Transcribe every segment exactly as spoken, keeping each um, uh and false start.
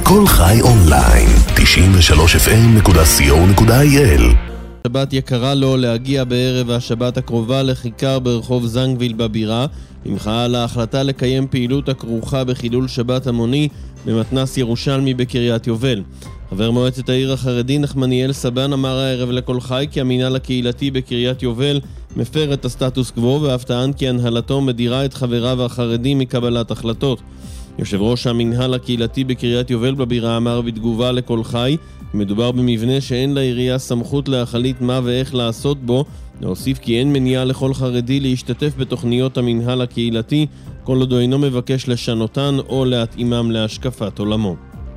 כל חי אונליין, תשעים ושלוש אף אם נקודה סי או נקודה איי אל. שבת יקרה לו להגיע בערב השבת הקרובה לכיכר ברחוב זנגוויל בבירה, במחאה על ההחלטה לקיים פעילות הכרוכה בחילול שבת המוני במתנ"ס ירושלמי בקריית יובל. חבר מועצת העיר החרדי נחמניאל סבן אמר הערב לכל חי כי המינהל הקהילתי בקריית יובל מפר את הסטטוס קוו, ואף טען כי הנהלתו מדירה את חבריו החרדים מקבלת החלטות. יושב ראש המינהל הקהילתי בקריית יובל בבירה אמר בתגובה לכל חי, מדובר במבנה שאין לעירייה סמכות להחליט מה ואיך לעשות בו, להוסיף כי אין מניעה לכל חרדי להשתתף בתוכניות המינהל הקהילתי, כל עוד הוא אינו מבקש לשנותן או להתאימם להשקפת עולמו.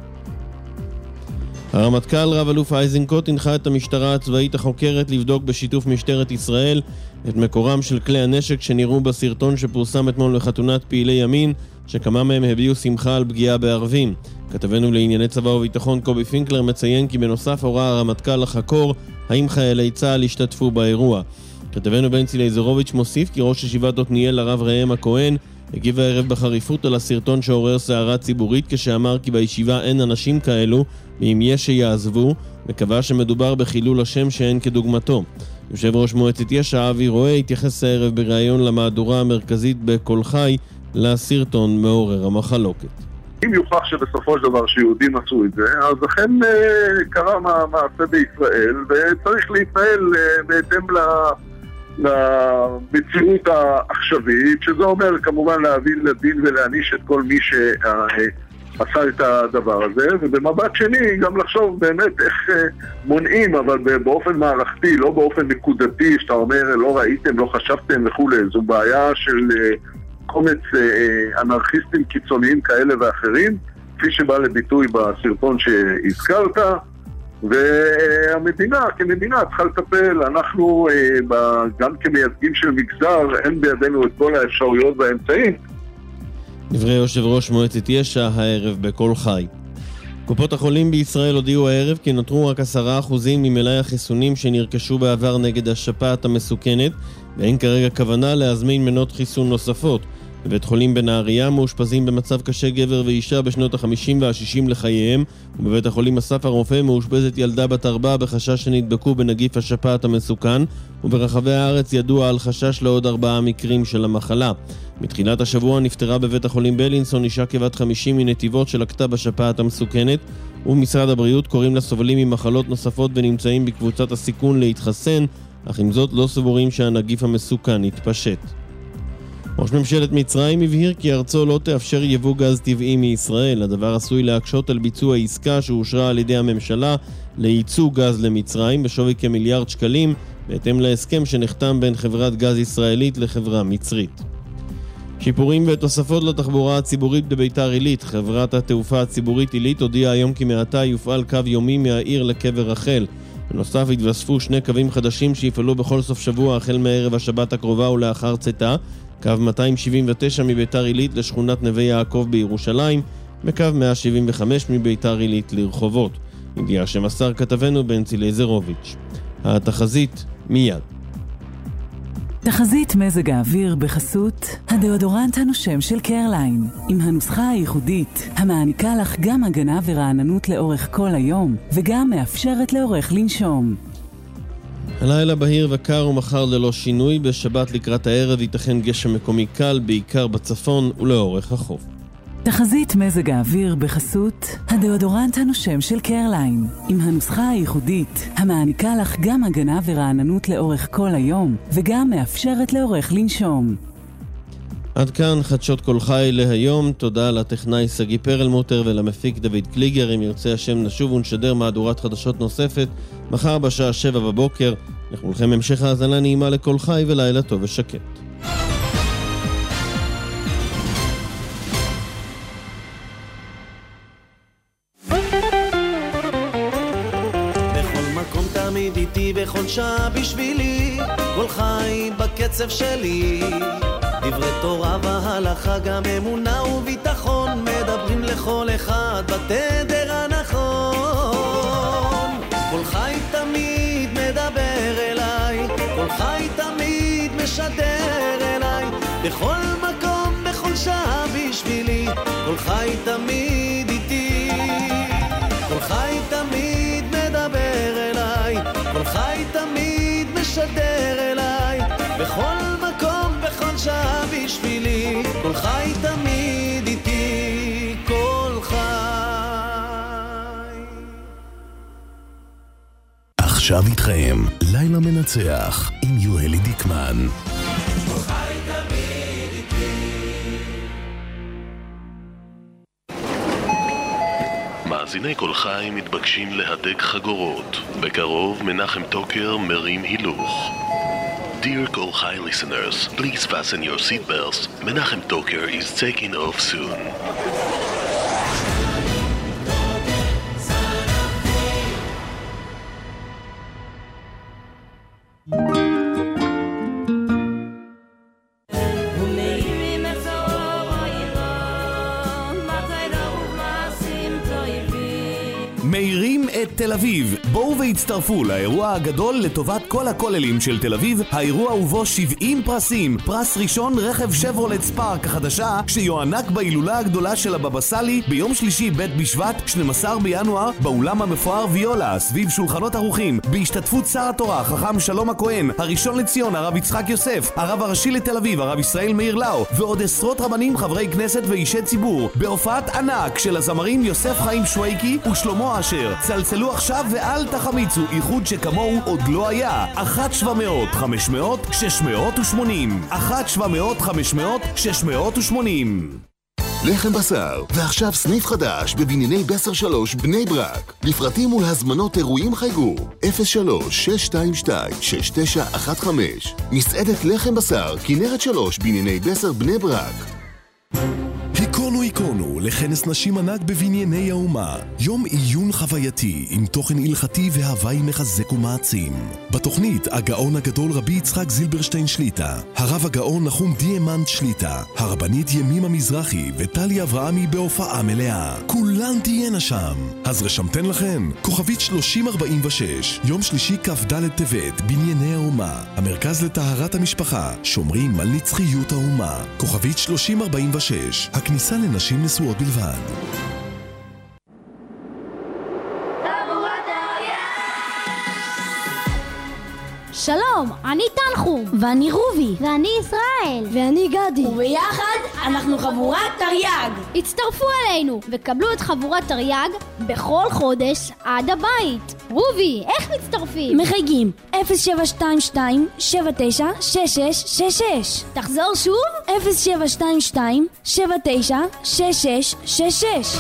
הרמטכ"ל רב אלוף איזנקוט הנחה את המשטרה הצבאית החוקרת לבדוק בשיתוף משטרת ישראל את מקורם של כלי הנשק שנראו בסרטון שפורסם אתמול בחתונת פעילי ימין, שכמה מהם הביאו שמחה על פגיעה בערבים. כתבנו לענייני צבא וביטחון קובי פינקלר מציין כי בנוסף הוראה הרמטכ"ל לחקור האם חיילי צה"ל השתתפו באירוע. כתבנו בנצי לייזרוביץ' מוסיף כי ראש ישיבת עתניאל הרב ראם הכהן הגיב הערב בחריפות על הסרטון שעורר סערה ציבורית, כשאמר כי בישיבה אין אנשים כאלו, ואם יש שיעזבו, וקבע שמדובר בחילול השם שאין כדוגמתו. יושב ראש מועצת יש"ע אבי רואה התייחס הערב בראיון למהדורה המרכזית בכל חי לסרטון מעורר המחלוקת. אם יוכח שבסופו של דבר שיהודים עשו את זה, אז אכן קרה מעשה בישראל, וצריך להתנהל בהתאם ל... למציאות העכשווית, שזה אומר כמובן להביא לדין ולהעניש את כל מי שעשה את הדבר הזה, ובמבט שני גם לחשוב באמת איך מונעים, אבל באופן מערכתי, לא באופן נקודתי, שאתה אומר לא ראיתם, לא חשבתם וכולי. זו בעיה של קומץ אנרכיסטים קיצוניים כאלה ואחרים, כפי שבא לביטוי בסרטון שהזכרת, והמדינה כמדינה צריכה לטפל. אנחנו גם כמייצגים של מגזר, אין בידינו את כל האפשרויות והאמצעים. דברי יושב ראש מועצת יש"ע הערב בכל חי. קופות החולים בישראל הודיעו הערב כי נותרו רק עשרה אחוזים ממלאי החיסונים שנרכשו בעבר נגד השפעת המסוכנת, ואין כרגע כוונה להזמין מנות חיסון נוספות. בבית חולים בנהריה מאושפזים במצב קשה גבר ואישה בשנות ה-חמישים וה-שישים לחייהם, ובבית החולים אסף הרופא מאושפזת ילדה בת ארבע בחשש שנדבקו בנגיף השפעת המסוכן, וברחבי הארץ ידוע על חשש לעוד ארבעה מקרים של המחלה. מתחילת השבוע נפטרה בבית החולים בלינסון אישה כבת חמישים מנתיבות שלקתה בשפעת המסוכנת, ומשרד הבריאות קוראים לסובלים ממחלות נוספות ונמצאים בקבוצת הסיכון להתחסן, אך עם זאת לא סבורים שהנגיף המסוכן יתפשט. ראש ממשלת מצרים הבהיר כי ארצו לא תאפשר יבוא גז טבעי מישראל. הדבר עשוי להקשות על ביצוע עסקה שאושרה על ידי הממשלה לייצוא גז למצרים בשווי כמיליארד שקלים, בהתאם להסכם שנחתם בין חברת גז ישראלית לחברה מצרית. שיפורים ותוספות לתחבורה הציבורית בביתר עילית. חברת התעופה הציבורית עילית הודיעה היום כי מעתה יופעל קו יומי מהעיר לקבר רחל. בנוסף התווספו שני קווים חדשים שיפעלו בכל סוף שבוע החל מערב השבת הקרובה ולאחר צאתה, קו מאתיים שבעים ותשע מביתר עילית לשכונת נווה יעקב בירושלים, וקו מאה שבעים וחמש מביתר עילית לרחובות. ידיעה שמסר כתבנו בנצי לייזרוביץ'. התחזית מיד. תחזית מזג האוויר בחסות הדאודורנט הנושם של קרליין, עם הנוסחה הייחודית המעניקה לך גם הגנה ורעננות לאורך כל היום, וגם מאפשרת לאורך לנשום. הלילה בהיר וקר ומחר ללא שינוי. בשבת לקראת הערב ייתכן גשם מקומי קל, בעיקר בצפון ולאורך החוף. תחזית מזג האוויר בחסות הדאודורנט הנושם של קרליין, עם הנוסחה הייחודית המעניקה לך גם הגנה ורעננות לאורך כל היום, וגם מאפשרת לאורך לנשום. עד כאן חדשות כל חי להיום. תודה לטכנאי סגי פרלמוטר ולמפיק דוד קליגר. אם ירצה השם נשוב ונשדר מהדורת חדשות נוספת מחר בשעה שבע בבוקר. לכולכם המשך האזנה נעימה לכל חי ולילה טוב ושקט. בכל מקום תמיד איתי, בכל שעה בשבילי, כל חי בקצב שלי. דברי תורה והלכה, גם אמונה וביטחון, מדברים לכל אחד בתדר הנכון. כל חי תמיד מדבר אליי, כל חי תמיד משדר אליי, בכל מקום, בכל שעה בשבילי, כל חי תמיד איתי. ועכשיו איתכם, לילה מנצח עם יואלי דיקמן. מאזיני כל חי מתבקשים להדק חגורות. בקרוב מנחם טוקר מרים הילוך. Dear Kol Chai listeners, please fasten your seatbelts. Menachem Toker is taking off soon. מאירים את תל אביב. בואו והצטרפו לאירוע הגדול לטובת כל הכוללים של תל אביב. האירוע ובו שבעים פרסים. פרס ראשון רכב שברולט ספארק החדשה שיוענק בהילולה הגדולה של הבבא סאלי ביום שלישי ב' בשבט שנים עשר בינואר באולם המפואר ויולה סביב שולחנות ערוכים בהשתתפות שר התורה חכם שלום הכהן, הראשון לציון הרב יצחק יוסף, הרב הראשי לתל אביב הרב ישראל מאיר לאו ועוד עשרות רבנים, חברי כנסת ואישי ציבור בהופעת ענק של הזמרים יוסף חיים שוויקי ושלמה אשר. צלצלו עכשיו ואל תחמיצו, איחוד שכמוהו עוד לא היה. אחת שבע מאות חמש מאות שש מאות ושמונים אחת שבע מאות חמש מאות שש מאות ושמונים. לחם בשר, ועכשיו סניף חדש בבנייני בסר שלוש בני ברק. לפרטים ולהזמנות אירועים חייגו אפס שלוש שש שתיים שתיים שש תשע אחת חמש. מסעדת לחם בשר, כנרת שלוש בנייני בסר בני ברק. היכונו היכונו לכנס נשים ענק בבנייני האומה. יום עיון חווייתי עם תוכן הלכתי והוואי מחזק ומעצים. בתוכנית הגאון הגדול רבי יצחק זילברשטיין שליטה, הרב הגאון נחום דיאמנט שליטה, הרבנית ימימה מזרחי וטלי אברהמי בהופעה מלאה. כולן תהיינה שם. אז רשמתן לכן כוכבית שלושים ארבעים ושש, יום שלישי כ"ד טבת, בנייני האומה, המרכז לטהרת המשפחה, שומרים על נצחיות האומה. כוכבית שלושים ארבעים ושש, הכניסה לנשים נשואות בלבד. שלום, אני תנחום. ואני רובי. ואני ישראל. ואני גדי. וביחד אנחנו חבורת תרי"ג. הצטרפו אלינו וקבלו את חבורת תרי"ג בכל חודש עד הבית. רובי, איך מצטרפים? מחייגים אפס שבע שתיים שתיים שבע תשע שש שש שש שש. תחזור שוב? אפס שבע שתיים שתיים שבע תשע שש שש שש שש.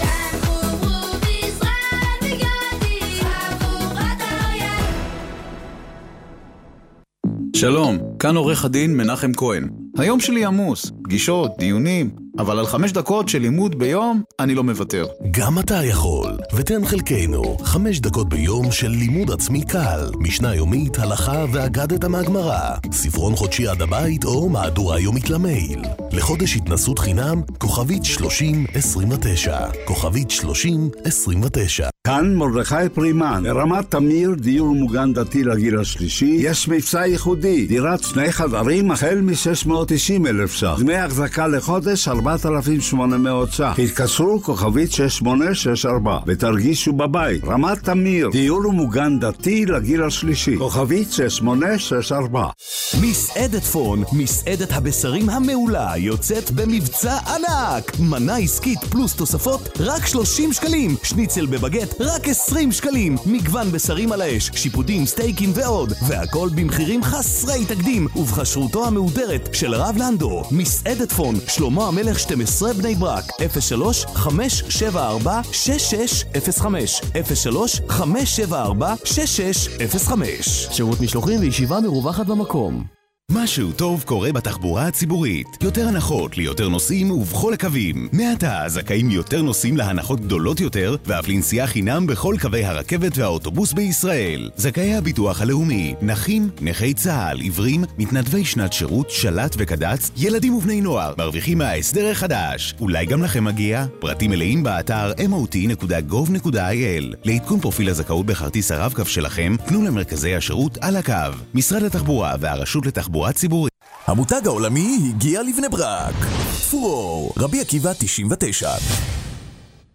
שלום, כאן עורך הדין מנחם כהן. היום שלי עמוס, פגישות, דיונים, אבל על חמש דקות של לימוד ביום אני לא מוותר. גם אתה יכול, ותן חלקנו חמש דקות ביום של לימוד עצמי קל, משנה יומית, הלכה ואגדת מהגמרא, ספרון חודשי עד הבית או מהדורה יומית למייל. לחודש התנסות חינם, כוכבית שלושים עשרים ותשע, כוכבית שלושים עשרים ותשע. כאן מרדכי פרימן, ברמת תמיר, דיור מוגן דתי לגיל השלישי, יש מבצע ייחודי, דירת שני חדרים החל מ-שש מאות תשעים אלף ש"ח, דמי החזקה לחודש ארבעת אלפים שמונה מאות ש"ח. התקשרו כוכבית שש שמונה שש ארבע ותרגישו בבית. רמת תמיר, דיור מוגן דתי לגיל השלישי, כוכבית שש שמונה שש ארבע. מסעדת פון, מסעדת הבשרים המעולה, יוצאת במבצע ענק. מנה עסקית פלוס תוספות רק שלושים שקלים, שניצל בבגט רק עשרים שקלים, מגוון בשרים על האש, שיפודים, סטייקים ועוד, והכל במחירים חסרי תקדים ובחשרותו המהודרת של הרב לנדו. מסעדת פון, שלמה המלך שתים עשרה בני ברק, אפס שלוש חמש שבע ארבע שש שש אפס חמש, אפס שלוש חמש שבע ארבע שש שש אפס חמש. שירות משלוחים וישיבה מרווחת במקום. משהו טוב קורה בתחבורה הציבורית. יותר הנחות ליותר נוסעים ובכל הקווים. מעתה זכאים יותר נוסעים להנחות גדולות יותר, ואף לנסיעה חינם בכל קווי הרכבת והאוטובוס בישראל. זכאי הביטוח הלאומי, נכים, נכי צה"ל, עיוורים, מתנדבי שנת שירות, שלט וקד"צ, ילדים ובני נוער, מרוויחים מההסדר החדש. אולי גם לכם מגיע? פרטים מלאים באתר אם או טי נקודה גוב נקודה איי אל. לעדכון פרופיל הזכאות בכרטיס הרב-קו שלכם, פנו למרכזי השירות על הקו. משרד התחבורה והרשות לתחבורה ציבורית. המותג העולמי הגיע לבני ברק. פורור, רבי עקיבא תשעים ותשע.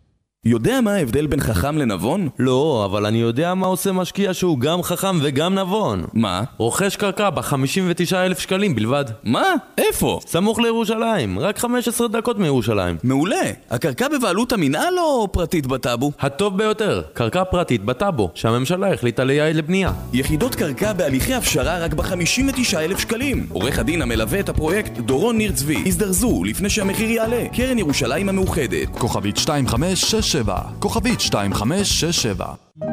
יודע מה ההבדל בין חכם לנבון? לא, אבל אני יודע מה עושה משקיע שהוא גם חכם וגם נבון. מה? רוכש קרקע ב-חמישים ותשעה אלף שקלים בלבד. מה? איפה? סמוך לירושלים, רק חמש עשרה דקות מירושלים. מעולה. הקרקע בבעלות המינהל או פרטית בטאבו? הטוב ביותר, קרקע פרטית בטאבו, שהממשלה החליטה לייעד לבנייה. יחידות קרקע בהליכי הפשרה רק ב-חמישים ותשעה אלף שקלים. עורך הדין המלווה את הפרויקט דורון ניר צבי. הזדרזו לפני שהמחיר יעלה. קרן ירושלים המאוחדת. כוכבית שתיים חמש שש שבע. כוכבית שתיים חמש שש שבע.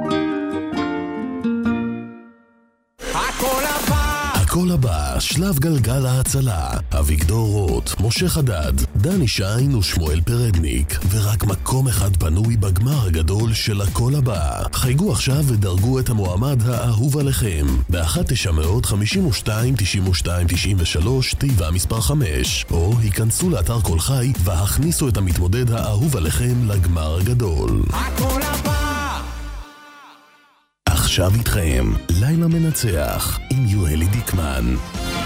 הכל הבא, שלב גלגל ההצלה. אביגדור רוט, משה חדד, דני שיין ושמואל פרדניק. ורק מקום אחד פנוי בגמר הגדול של הכל הבא. חייגו עכשיו ודרגו את המועמד האהוב עליכם. ב-אחת תשע חמש שתיים תשעים ושתיים תשעים ושלוש תיבה מספר חמש. או היכנסו לאתר כל חי והכניסו את המתמודד האהוב עליכם לגמר הגדול. הכל הבא! עכשיו איתכם, לילה מנצח עם יואלי דיקמן.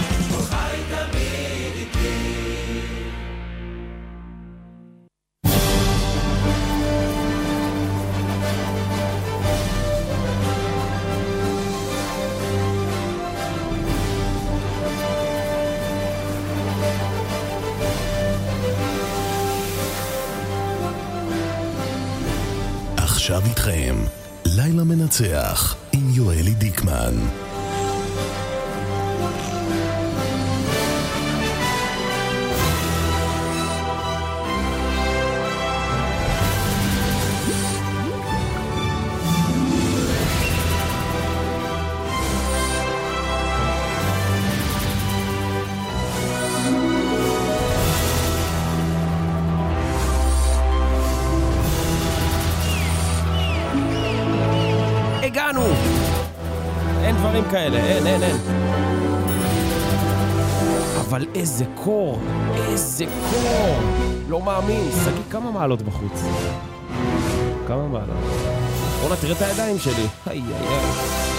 עכשיו איתכם, לילה מנצח עם יואלי דיקמן. הגענו! אין דברים כאלה, אין, אין, אין. אבל איזה קור, איזה קור! לא מאמין, סגי כמה מעלות בחוץ? כמה מעלות? בואו נתראה את הידיים שלי. היי, היי, היי.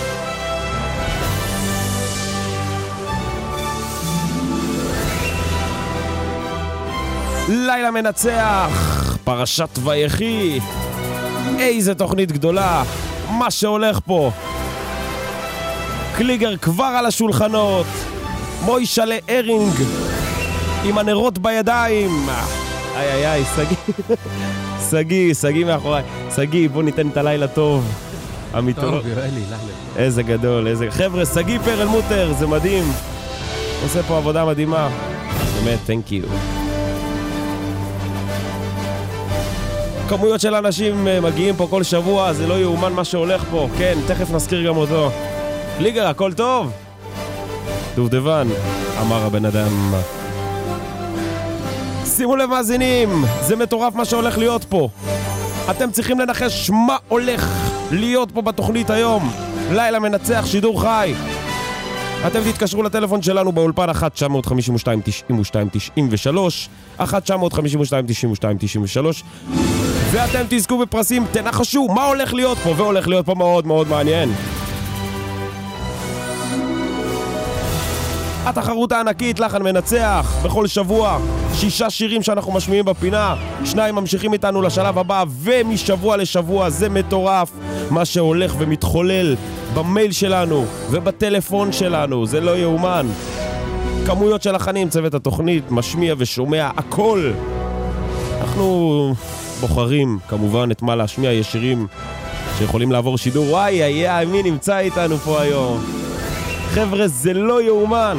לילה מנצח, פרשת ויחי. איזה תוכנית גדולה. מה שהולך פה. קליגר כבר על השולחנות. מוישלה ארינג עם הנרות בידיים. איי איי איי, סגי. סגי, סגי מאחוריי. סגי, בוא ניתן את הלילה טוב. המיתולוג. טוב, יואלי, לילה. איזה גדול, איזה... חבר'ה, סגי פרל מוטר, זה מדהים. עושה פה עבודה מדהימה. באמת, thank you. כמויות של אנשים מגיעים פה כל שבוע, זה לא יאומן מה שהולך פה. כן, תכף נזכיר גם אותו. קליגר, הכל טוב? דובדבן, אמר הבן אדם. שימו לב מאזינים, זה מטורף מה שהולך להיות פה. אתם צריכים לנחש מה הולך להיות פה בתוכנית היום. לילה מנצח, שידור חי. אתם תתקשרו לטלפון שלנו באולפן אחת תשע חמש שתיים תשעים ושתיים תשעים ושלוש אחת תשע חמש שתיים תשעים ושתיים תשעים ושלוש ואתם תזכו בפרסים, תנחשו מה הולך להיות פה, והולך להיות פה מאוד מאוד מעניין. התחרות הענקית, לחן מנצח, בכל שבוע שישה שירים שאנחנו משמיעים בפינה, שניים ממשיכים איתנו לשלב הבא, ומשבוע לשבוע זה מטורף מה שהולך ומתחולל במייל שלנו ובטלפון שלנו, זה לא יאומן. כמויות של לחנים, צוות התוכנית משמיע ושומע הכל. אנחנו בוחרים כמובן את מה להשמיע. יש שירים שיכולים לעבור שידור. וואי, איי, מי נמצא איתנו פה היום? חבר'ה, זה לא יאומן.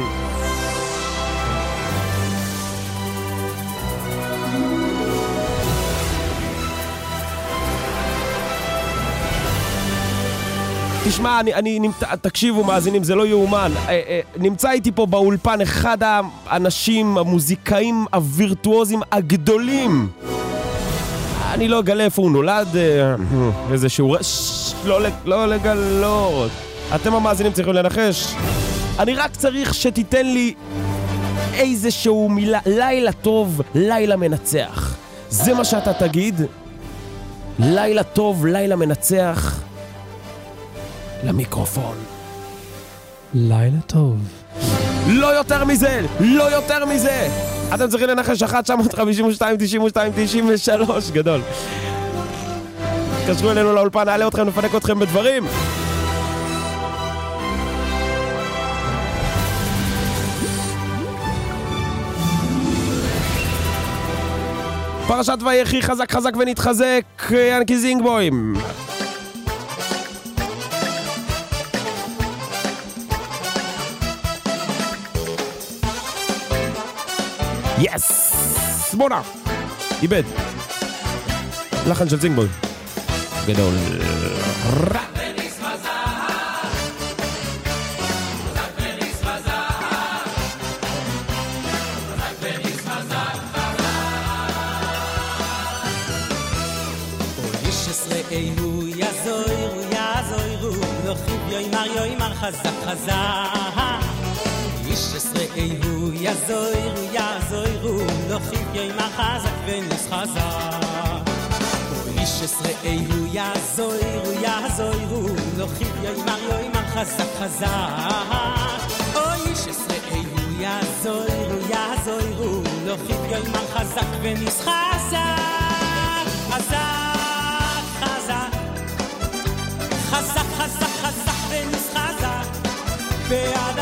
תשמע, אני, אני, תקשיבו מאזינים, זה לא יאומן. נמצא איתי פה באולפן אחד האנשים, המוזיקאים הווירטואוזים הגדולים. אני לא אגלה איפה הוא נולד, איזשהו... לא, לא לגלות. אתם המאזינים צריכים לנחש. אני רק צריך שתיתן לי איזשהו מילה. לילה טוב, לילה מנצח. זה מה שאתה תגיד. לילה טוב, לילה מנצח. למיקרופון. לילה טוב. לא יותר מזה, לא יותר מזה. אתם צריכים לנחש אחת תשע חמש שתיים תשעים ושתיים תשעים ושלוש. גדול. קשרו אלינו לאולפן, נעלה אתכם, נפנק אתכם בדברים. פרשת ויחי, חזק חזק ונתחזק, ינקי זינגבוים. יס! בונה! איבד. לחן של זינגבוים. גדול. רע! איהו יזוירו יזוירו לא חיביו ימר ימר חזק חזק איש עשרה איהו יזוירו יזוירו לא חיביו ימר חזק וניס חזק איש עשרה איהו יזוירו יזוירו לא חיביו ימר ימר חזק חזק איש עשרה איהו יזוירו יזוירו לא חיביו ימר חזק וניס חזק חזק חזק חזק חזק וניס חזק בעד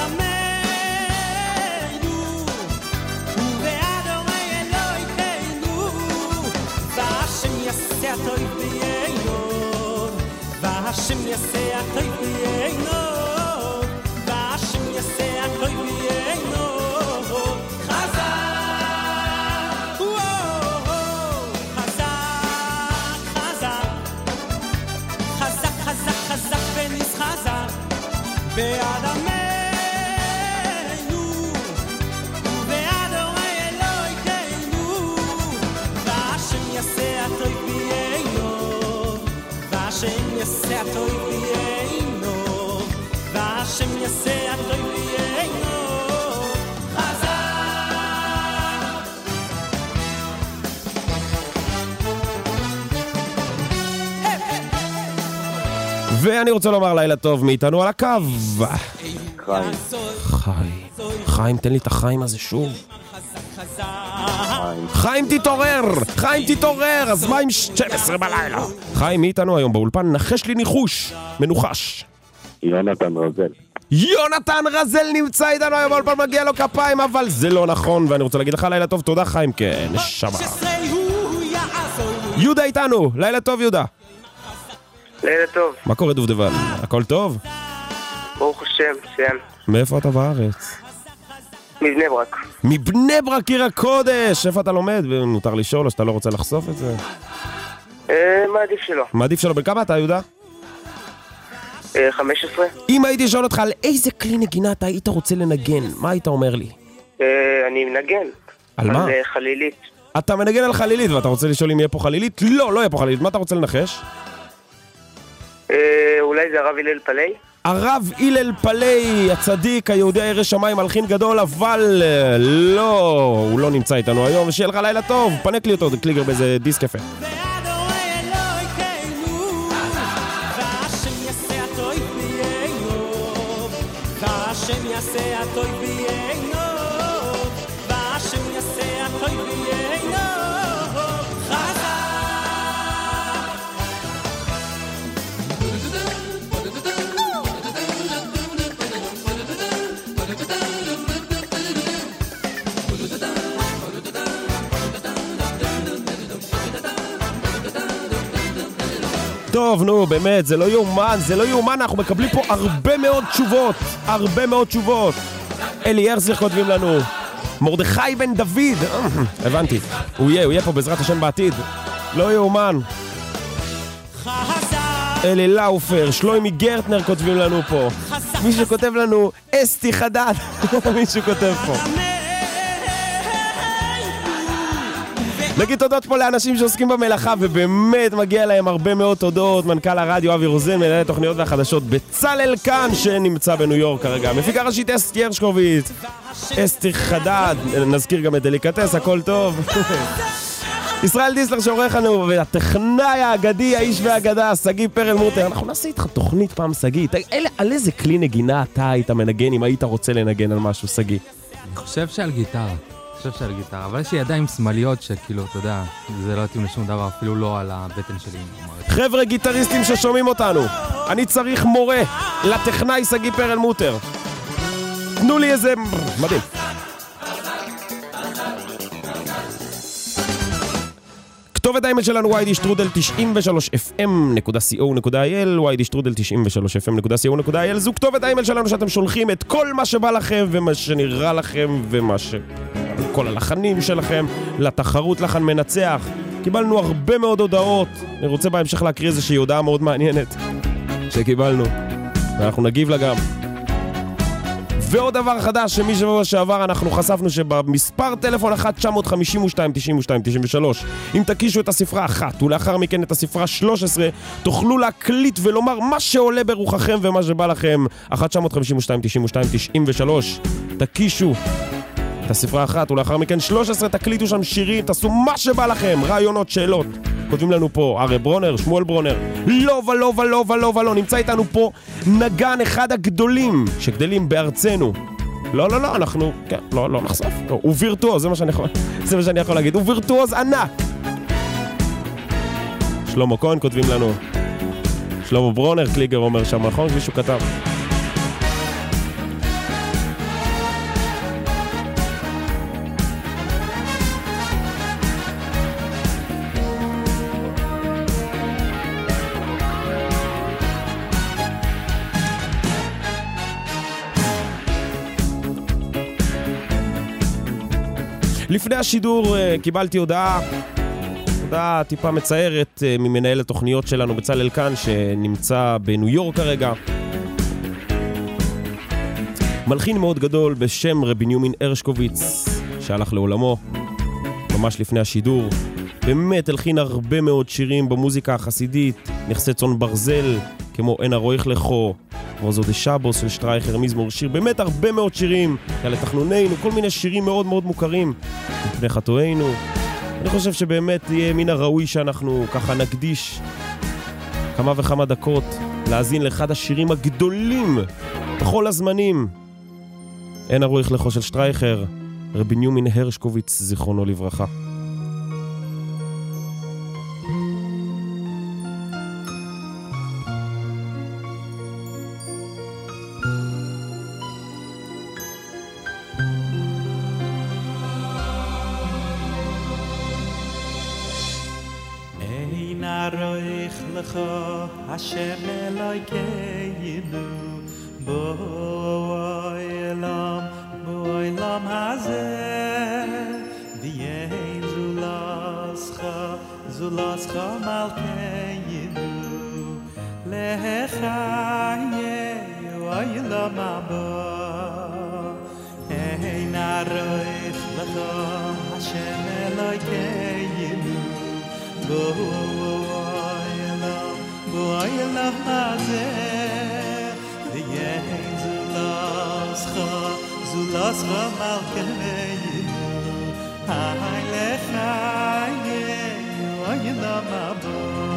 עמנו ובעד אורי אלוהינו והשם יעשה הטוב ביינו והשם יעשה הטוב ביינו והשם יעשה הטוב ביינו בעד עמנו ובעד אורי אלוהינו והשם יעשה הטוב ביינו והשם יעשה הטוב ביינו והשם יעשה הטוב ביינו ואני רוצה לומר לילה טוב מאיתנו על הקו. חיים. חיים. חיים, תן לי את החיים הזה שוב. חיים תתעורר! חיים תתעורר! אז מה עם שתים עשרה בלילה? חיים מאיתנו היום באולפן, נחש לי ניחוש. מנוחש. יונתן רזל. יונתן רזל נמצא איתנו היום באולפן, מגיע לו כפיים, אבל זה לא נכון, ואני רוצה להגיד לך לילה טוב, תודה חיים, כן, נשמה. יהודה איתנו, לילה טוב יהודה. לילה טוב. מה קורה דובדבן? הכל טוב? ברוך השם, סיים. מאיפה אתה בארץ? מבני ברק. מבני ברק עיר הקודש! איפה אתה לומד? מותר לשאול או שאתה לא רוצה לחשוף את זה? אה, מעדיף שלא. מעדיף שלא. בכמה אתה יהודה? אה, חמש עשרה. אם הייתי שואל אותך על איזה כלי נגינה אתה היית רוצה לנגן, מה היית אומר לי? אה, אני מנגן. על מה? על חלילית. אתה מנגן על חלילית ואתה רוצה לשאול אם יהיה פה חלילית? לא, לא יהיה פה חלילית. מה אתה רוצה לנחש? אולי זה הרב הלל פלאי? הרב הלל פלאי, הצדיק, היהודי הירא שמיים, מלחין גדול, אבל לא, הוא לא נמצא איתנו היום, ושיהיה לך לילה טוב, פנק לי אותו, קליגר באיזה דיסק יפה. טוב, נו, באמת, זה לא יומן, זה לא יומן, אנחנו מקבלים פה הרבה מאוד תשובות, הרבה מאוד תשובות. אלי הרזיר כותבים לנו, מרדכי בן דוד, הבנתי, הוא יהיה, הוא יהיה פה בעזרת השם בעתיד, לא יומן. אלי לאופר, שלוימי גרטנר כותבים לנו פה, מישהו כותב לנו, אסתי חדד, מישהו כותב פה. נגיד תודות פה לאנשים שעוסקים במלאכה, ובאמת מגיע להם הרבה מאוד תודות. מנכ"ל הרדיו אבי רוזן, מנהל התוכניות והחדשות בצלאל כאן, שנמצא בניו יורק כרגע. מפיקה ראשית אסתי הרשקוביץ, אסתי חדד, נזכיר גם את דליקטס, הכל טוב. ישראל דיסלר שעורך לנו, והטכנאי האגדי, האיש והאגדה, סגי פרל מוטר. אנחנו נעשה איתך תוכנית פעם, סגי. על איזה כלי נגינה אתה היית מנגן אם היית רוצה לנגן על משהו, סגי? אני חושב שעל גיטרה. חושב שעל גיטרה, אבל יש לי ידיים שמאליות שכאילו, אתה יודע, זה לא יתאים לשום דבר, אפילו לא על הבטן שלי. חבר'ה גיטריסטים ששומעים אותנו, אני צריך מורה לטכנאי סגי פרלמוטר. תנו לי איזה... מדהים. כתובת האימייל שלנו וואי די שטרודל תשעים ושלוש אף אם נקודה סי או נקודה איי אל, וואי די שטרודל תשעים ושלוש אף אם נקודה סי או נקודה איי אל. זו כתובת האימייל שלנו שאתם שולחים את כל מה שבא לכם ומה שנראה לכם ומה ש... כל הלחנים שלכם לתחרות לחן מנצח. קיבלנו הרבה מאוד הודעות, אני רוצה בהמשך להקריא איזושהי הודעה מאוד מעניינת שקיבלנו ואנחנו נגיב לה גם. ועוד דבר חדש שמשבוע שעבר אנחנו חשפנו שבמספר טלפון אחת תשע חמש שתיים תשעים ושתיים תשעים ושלוש אם תקישו את הספרה אחת ולאחר מכן את הספרה שלוש עשרה תוכלו להקליט ולומר מה שעולה ברוחכם ומה שבא לכם. אחת תשע חמש שתיים תשעים ושתיים תשעים ושלוש תקישו את הספרה אחת ולאחר מכן שלוש עשרה תקליטו שם שירים, תעשו מה שבא לכם, רעיונות, שאלות. כותבים לנו פה ארי ברונר, שמואל ברונר, לא ולא ולא ולא ולא. נמצא איתנו פה נגן אחד הגדולים שגדלים בארצנו. לא לא לא, אנחנו, כן, לא לא נחשף. לא, הוא וירטואוז, זה מה שאני יכול, זה מה שאני יכול להגיד. הוא וירטואוז ענק. שלמה כהן כותבים לנו. שלמה ברונר, קליגר אומר שם, נכון? מישהו כתב. לפני השידור קיבלתי הודעה, הודעה טיפה מצערת ממנהל התוכניות שלנו בצלאל כאן שנמצא בניו יורק כרגע. מלחין מאוד גדול בשם רבי בנימין הרשקוביץ שהלך לעולמו ממש לפני השידור. באמת הלחין הרבה מאוד שירים במוזיקה החסידית, נכסי צאן ברזל כמו אין הרויך לכו, רוזו דה שבוס של שטרייכר, מזמור שיר, באמת הרבה מאוד שירים, כאלה תחנוננו, כל מיני שירים מאוד מאוד מוכרים, מפני חטואינו. אני חושב שבאמת יהיה מן הראוי שאנחנו ככה נקדיש כמה וכמה דקות להאזין לאחד השירים הגדולים בכל הזמנים. אין הרויך לכו של שטרייכר, רבי בנימין הרשקוביץ, זיכרונו לברכה. Hashem Elokeinu Bo'olam Bo'olam hazeh V'yein zulascha Zulascha malkeinu Lechayehu Olam haba Ein aroich lecha Hashem Elokeinu Bo'olam Bo'olam hazeh V'yein zulascha Zulascha malkeinu Hai lechayehu Olam haba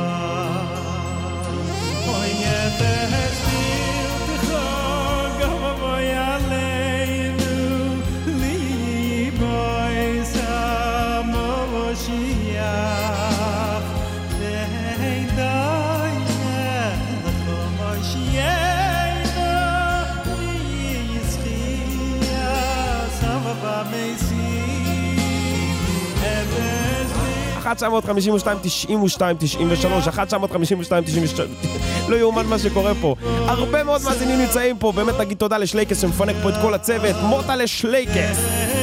Oy yefes diltecha Gavoy aleinu Liboy samoshiach Ve'ein doyeh Lecho moshiach Yitzchiyah Savava mesim Efes אחת תשע חמש שתיים תשעים ושתיים תשעים ושלוש אחת תשע חמש שתיים תשעים ושתיים לא יאומן מה שקורה פה. הרבה מאוד מאזינים נמצאים פה. באמת נגיד תודה לשלייקס שמפנק פה את כל הצוות. מוטה לשלייקס.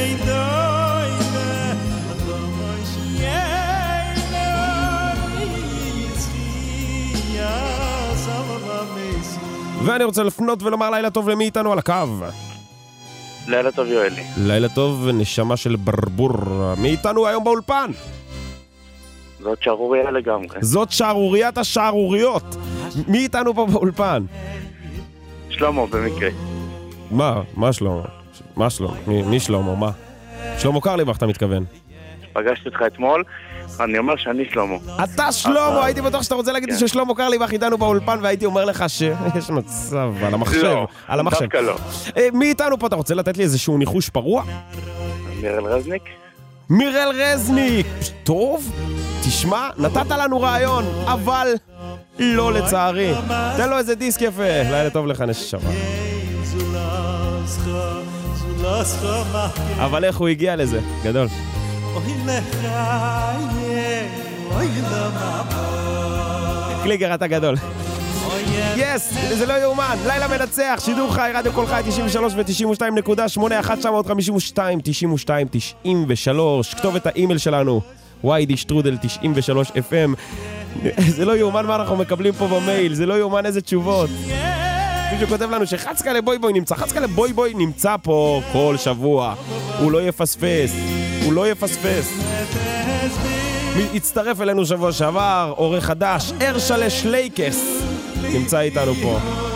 ואני רוצה לפנות ולומר לילה טוב למי איתנו על הקו. לילה טוב יואלי. לילה טוב נשמה של ברבור. מי איתנו היום באולפן? זאת שערוריה לגמרי. זאת שערוריית השערוריות. מי איתנו פה באולפן? שלמה במקרה. מה? מה שלמה? מה שלמה? מי, מי שלמה? מה? שלמה קרליבך אתה מתכוון? פגשתי אותך אתמול, אני אומר שאני שלמה. אתה שלמה, הייתי בטוח שאתה רוצה להגיד ששלמה קרליבך איתנו באולפן והייתי אומר לך שיש מצב על המחשב. לא, על המחשב. דווקא לא. מי איתנו פה? אתה רוצה לתת לי איזשהו ניחוש פרוע? מירל רזניק. מירל רזניק! טוב, תשמע, נתת לנו רעיון, אבל לא לצערי. תן לו איזה דיסק יפה, לילה טוב לך נשמה. אבל איך הוא הגיע לזה? גדול. קליגר אתה גדול. יס, זה לא יאומן, לילה מנצח, שידור חי, רדיו כל חי, תשעים ושלוש ו-תשעים ושתיים נקודה שמונה אחת תשע חמש שתיים תשעים ושתיים תשעים ושלוש. כתוב את האימייל שלנו וואי די שטרודל תשעים ושלוש אף אם. זה לא יאומן מה אנחנו מקבלים פה במייל, זה לא יאומן איזה תשובות. מישהו כותב לנו שחצקה לבוי בוי נמצא, חצקה לבוי בוי נמצא פה כל שבוע, הוא לא יפספס, הוא לא יפספס. הצטרף אלינו שבוע שעבר, עורך חדש, ארשלה שלייקס נמצא איתנו פה.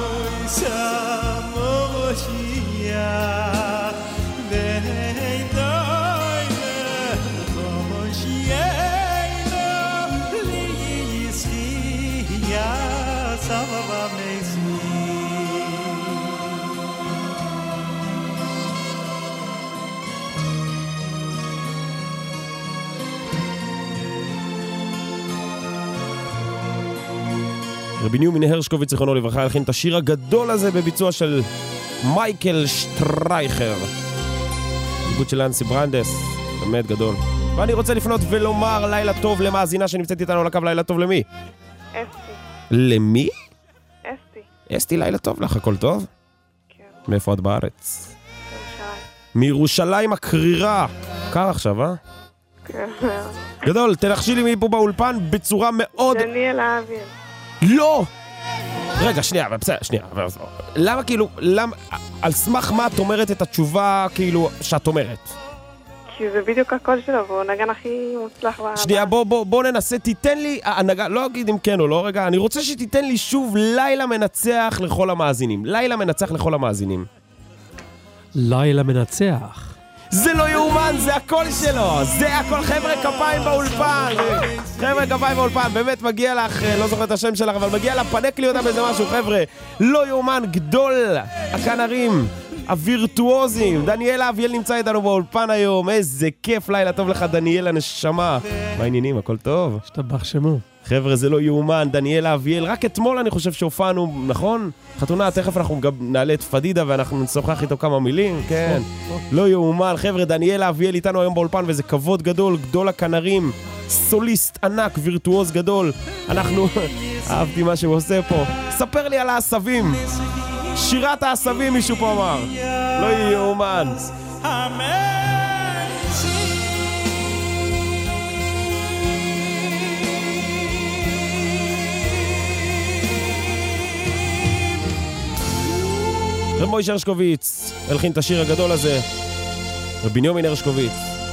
רבי ניומין הרשקוביץ זיכרונו לברכה הלחין את השיר הגדול הזה בביצוע של מייקל שטרייכר, עיבוד של אנסי ברנדס, באמת גדול. ואני רוצה לפנות ולומר לילה טוב למאזינה שנמצאת איתנו על הקו. לילה טוב למי? אסתי. למי? אסתי. אסתי, לילה טוב לך, הכל טוב? כן. מאיפה את בארץ? ירושלים. מירושלים הקרירה. קר עכשיו, אה? כן. גדול, תנחשי לי מי פה באולפן בצורה מאוד... דניאל אביאל. לא! רגע, שנייה, בסדר, שנייה. למה כאילו, למה, על סמך מה את אומרת את התשובה כאילו שאת אומרת? כי זה בדיוק הקול שלו, והוא נגן הכי מוצלח. שנייה, בוא, בוא, בוא ננסה, תיתן לי, הנגן, לא אגיד אם כן או לא, רגע, אני רוצה שתיתן לי שוב לילה מנצח לכל המאזינים. לילה מנצח לכל המאזינים. לילה מנצח. זה לא יאומן, זה הכל שלו, זה הכל. חבר'ה כפיים באולפן, חבר'ה כפיים באולפן, באמת מגיע לך, לא זוכר את השם שלך, אבל מגיע לה, פנק לי אותה באיזה משהו, חבר'ה, לא יאומן, גדול הכנרים, הווירטואוזים. דניאל אביאל נמצא איתנו באולפן היום, איזה כיף, לילה טוב לך דניאל הנשמה. מה העניינים, הכל טוב? שתבח שמו. חבר'ה, זה לא יאומן, דניאל אביאל, רק אתמול אני חושב שהופענו, נכון? חתונה, תכף אנחנו גם נעלה את פדידה ואנחנו נשוחח איתו כמה מילים, כן. לא יאומן, חבר'ה, דניאל אביאל איתנו היום באולפן וזה כבוד גדול, גדול הכנרים, סוליסט ענק, וירטואוז גדול. אנחנו, אהבתי מה שהוא עושה פה. ספר לי על העשבים. שירת העשבים מישהו פה אמר. לא יאומן. רב מוישה הרשקוביץ הלחין את השיר הגדול הזה, רבי ניומין הרשקוביץ.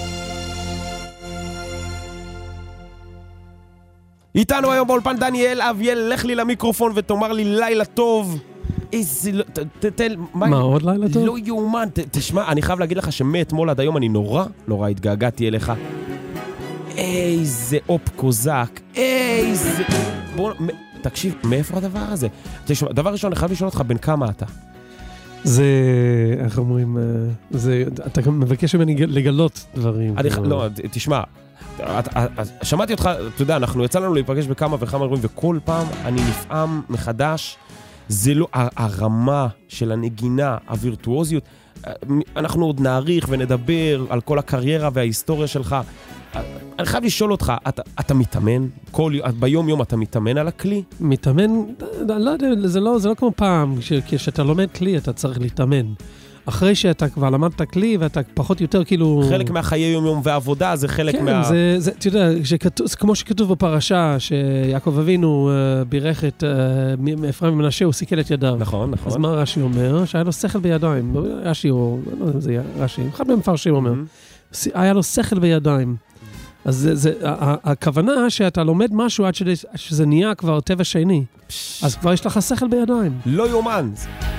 איתנו היום באולפן דניאל אביאל, לך לי למיקרופון ותאמר לי לילה טוב. איזה... תתל... מה עוד לילה טוב? לא יאומן, תשמע, אני חייב להגיד לך שמאתמול עד היום אני נורא, נורא התגעגעתי אליך. איזה אופ קוזק, איזה... בוא... תקשיב, מאיפה הדבר הזה? תשמע, דבר ראשון, אני חייב לשאול אותך בין כמה אתה. זה, איך אומרים, זה, אתה גם מבקש ממני לגלות דברים. אני, לא, תשמע, שמעתי אותך, אתה יודע, אנחנו יצא לנו להיפגש בכמה וכמה אירועים, וכל פעם אני נפעם מחדש, זה לא, הרמה של הנגינה, הווירטואוזיות, אנחנו עוד נעריך ונדבר על כל הקריירה וההיסטוריה שלך. אני חייב לשאול אותך, אתה, אתה מתאמן? כל, ביום יום אתה מתאמן על הכלי? מתאמן? לא יודע, זה לא, זה לא כמו פעם, כשאתה לומד כלי אתה צריך להתאמן. אחרי שאתה כבר למדת כלי ואתה פחות יותר כאילו... חלק מהחיי יום יום ועבודה זה חלק כן, מה... כן, זה, זה, אתה יודע, שכתוב, כמו שכתוב בפרשה, שיעקב אבינו uh, בירך את uh, אפרים ומנשה, הוא סיכל את ידיו. נכון, נכון. אז מה רש"י אומר? שהיה לו שכל בידיים. רש"י או... לא יודע אם זה רש"י. אחד מהם מפרשים אומר. Mm-hmm. היה לו שכל בידיים. אז זה, זה, הכוונה שאתה לומד משהו עד שזה, שזה נהיה כבר טבע שני. אז כבר יש לך שכל בידיים. לא יומן.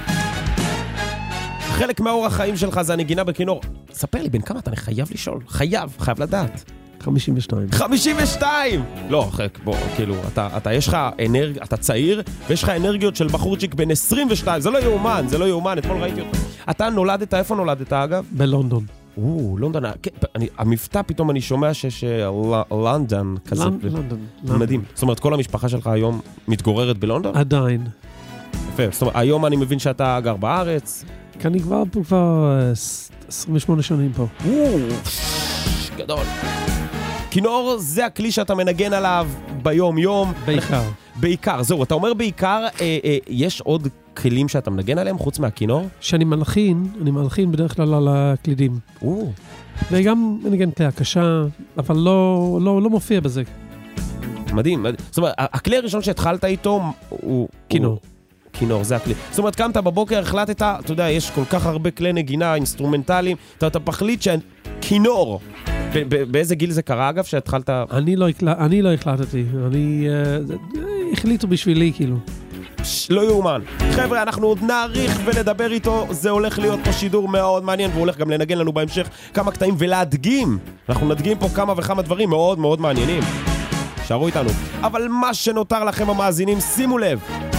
חלק מהאורח חיים שלך זה הנגינה בכינור. ספר לי, בין כמה אתה חייב לשאול? חייב, חייב לדעת. חמישים ושתיים. חמישים ושתיים! לא, בוא, כאילו, אתה, אתה, יש לך אנרגיה, אתה צעיר, ויש לך אנרגיות של בחורצ'יק בין עשרים ושתיים. זה לא יאומן, זה לא יאומן, אתמול ראיתי אותך. אתה נולדת, איפה נולדת, אגב? בלונדון. או, לונדון, המבטא פתאום אני שומע שיש לונדון כזה. לונדון. מדהים. זאת אומרת, כל המשפחה שלך היום מתגוררת בלונדון? עדיין. יפה, זאת אומרת, היום אני מבין שאתה גר בארץ. כי אני כבר פה כבר עשרים ושמונה שנים פה. או, גדול. כינור זה הכלי שאתה מנגן עליו ביום-יום. בעיקר. בעיקר, זהו, אתה אומר בעיקר, אה, אה, יש עוד כלים שאתה מנגן עליהם חוץ מהכינור? שאני מלחין, אני מלחין בדרך כלל על הקלידים. או. וגם מנגן כלי הקשה, אבל לא, לא, לא מופיע בזה. מדהים, מדהים. זאת אומרת, הכלי הראשון שהתחלת איתו הוא... כינור. כינור, זה הכלי. זאת אומרת, קמת בבוקר, החלטת, אתה יודע, יש כל כך הרבה כלי נגינה, אינסטרומנטליים, אתה, אתה פחליט שכינור. באיזה גיל זה קרה, אגב, שהתחלת... אני לא, אני לא החלטתי, אני... החליטו בשבילי, כאילו. לא יאומן. חבר'ה, אנחנו עוד נעריך ונדבר איתו, זה הולך להיות פה שידור מאוד מעניין, והוא הולך גם לנגן לנו בהמשך כמה קטעים ולהדגים. אנחנו נדגים פה כמה וכמה דברים מאוד מאוד מעניינים. שערו איתנו. אבל מה שנותר לכם המאזינים, שימו לב.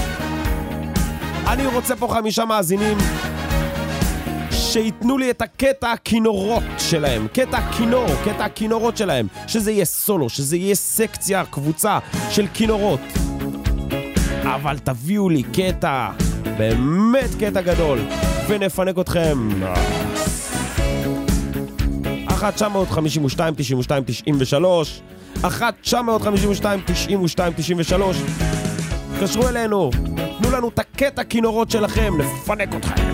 אני רוצה פה חמישה מאזינים שיתנו לי את הקטע הכינורות שלהם, קטע הכינור, קטע הכינורות שלהם, שזה יהיה סולו, שזה יהיה סקציה, קבוצה של כינורות. אבל תביאו לי קטע, באמת קטע גדול, ונפנק אתכם. אחת תשע חמש שתיים תשעים ושתיים תשעים ושלוש אחת תשע חמש שתיים תשעים ושתיים תשעים ושלוש קשרו אלינו, תנו לנו את הקטע כינורות שלכם, נפנק אתכם.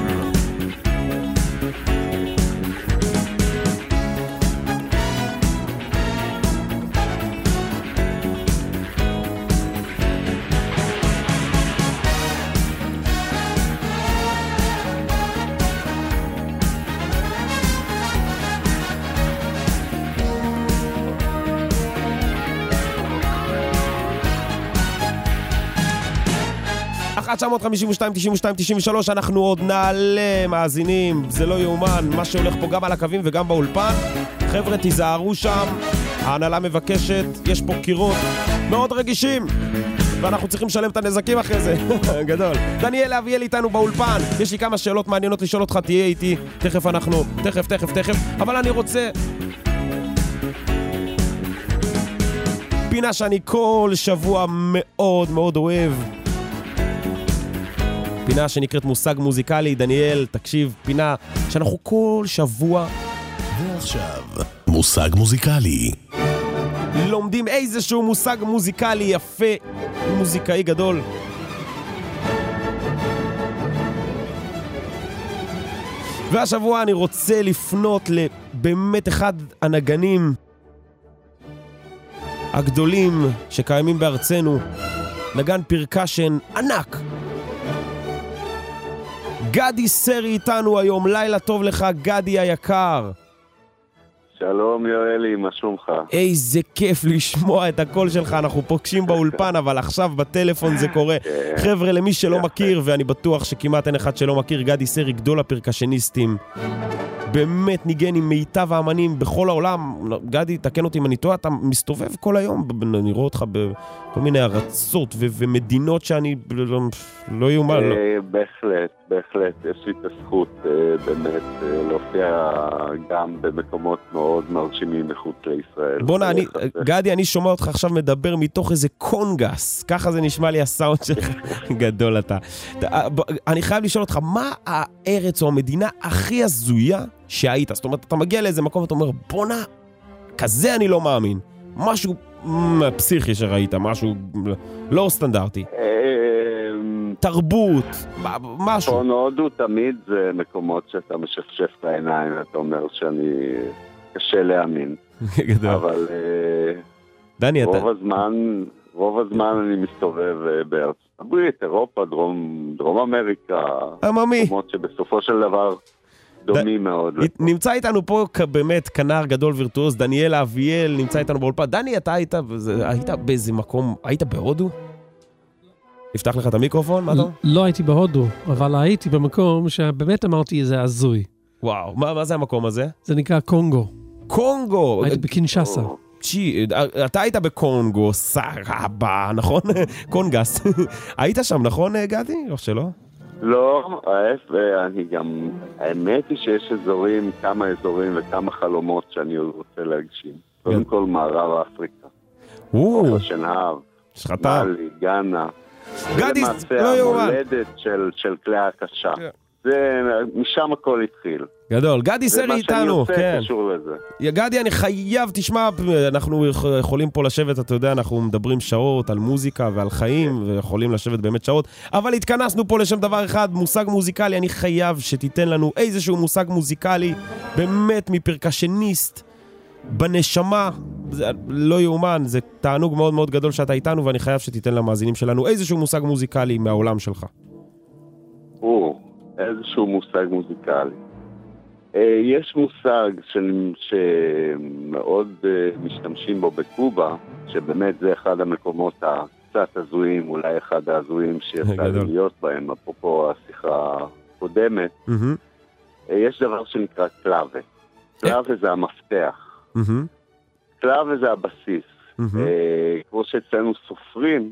אחת תשע חמש שתיים תשעים ושתיים תשעים ושלוש, אנחנו עוד נעלה מאזינים, זה לא יאומן, מה שהולך פה גם על הקווים וגם באולפן. חבר'ה, תיזהרו שם, ההנהלה מבקשת, יש פה קירות מאוד רגישים, ואנחנו צריכים לשלם את הנזקים אחרי זה. גדול. דניאל אביאל איתנו באולפן, יש לי כמה שאלות מעניינות לשאול אותך, תהיה איתי, תכף אנחנו, תכף, תכף, תכף, אבל אני רוצה... פינה שאני כל שבוע מאוד מאוד אוהב, פינה שנקראת מושג מוזיקלי. דניאל, תקשיב, פינה שאנחנו כל שבוע ועכשיו מושג מוזיקלי, לומדים איזשהו מושג מוזיקלי יפה, מוזיקאי גדול. והשבוע אני רוצה לפנות לבאמת אחד הנגנים הגדולים שקיימים בארצנו, נגן פרקשן ענק, גדי סרי איתנו היום. לילה טוב לך, גדי היקר. שלום יואלי, מה שלומך? איזה כיף לשמוע את הקול שלך, אנחנו פוגשים באולפן, אבל עכשיו בטלפון זה קורה. חבר'ה, למי שלא מכיר, ואני בטוח שכמעט אין אחד שלא מכיר, גדי סרי גדול הפרקשניסטים, באמת ניגן עם מיטב האמנים בכל העולם. גדי, תקן אותי אם אני טועה, אתה מסתובב כל היום, אני רואה אותך בכל מיני ארצות ו- ומדינות שאני לא, לא יאומן. לא. בהחלט, בהחלט, יש לי את הזכות באמת להופיע גם במקומות מאוד מרשימים מחוץ לישראל. בונה, אני, גדי, אני שומע אותך עכשיו מדבר מתוך איזה קונגס, ככה זה נשמע לי הסאונד שלך. גדול אתה. אני חייב לשאול אותך, מה הארץ או המדינה הכי הזויה שהיית? זאת אומרת, אתה מגיע לאיזה מקום ואתה אומר, בונה, כזה אני לא מאמין. משהו פסיכי שראית, משהו לא סטנדרטי. תרבות, משהו. פה נועדו תמיד זה מקומות שאתה משפשף את העיניים, אתה אומר שאני קשה להאמין. גדול. אבל דני, רוב אתה... הזמן, רוב הזמן אני מסתובב בארצות הברית, אירופה, דרום, דרום אמריקה. עממי. מקומות שבסופו של דבר דומים מאוד. נמצא איתנו פה באמת כנר גדול וירטואוז, דניאל אביאל נמצא איתנו באולפן. דני, אתה היית, היית באיזה מקום, היית בהודו? נפתח לך את המיקרופון, מה אתה? לא הייתי בהודו, אבל הייתי במקום שבאמת אמרתי זה הזוי. וואו, מה, מה זה המקום הזה? זה נקרא קונגו. קונגו? הייתי בקינשסה. צ'י, אתה היית בקונגו, סבבה, נכון? קונגס. היית שם, נכון, גדי? או שלא? לא, אני גם, האמת היא שיש אזורים, כמה אזורים וכמה חלומות שאני רוצה להגשים. קודם כל מערב אפריקה. או, שנהב, שחטה. מאלי, גאנה. גדי, זה לא למעשה יאומן. המולדת של, של כלי הקשה. זה, משם הכל התחיל. גדול. גדי סרי איתנו, ומה שאני כן. עושה קשור לזה. גדי, אני חייב, תשמע, אנחנו יכולים פה לשבת, אתה יודע, אנחנו מדברים שעות על מוזיקה ועל חיים, ויכולים לשבת באמת שעות, אבל התכנסנו פה לשם דבר אחד, מושג מוזיקלי, אני חייב שתיתן לנו איזשהו מושג מוזיקלי, באמת מפרקשניסט, בנשמה, זה לא יאומן, זה תענוג מאוד מאוד גדול שאתה איתנו, ואני חייב שתיתן למאזינים שלנו איזשהו מושג מוזיקלי מהעולם שלך. או, איזשהו מושג מוזיקלי. יש מושג שמאוד משתמשים בו בקובה, שבאמת זה אחד המקומות הקצת הזויים, אולי אחד הזויים שיצא להיות בהם, אפרופו השיחה הקודמת. יש דבר שנקרא קלאבה. קלאבה זה המפתח. קלאבה זה הבסיס. כמו שאצלנו סופרים,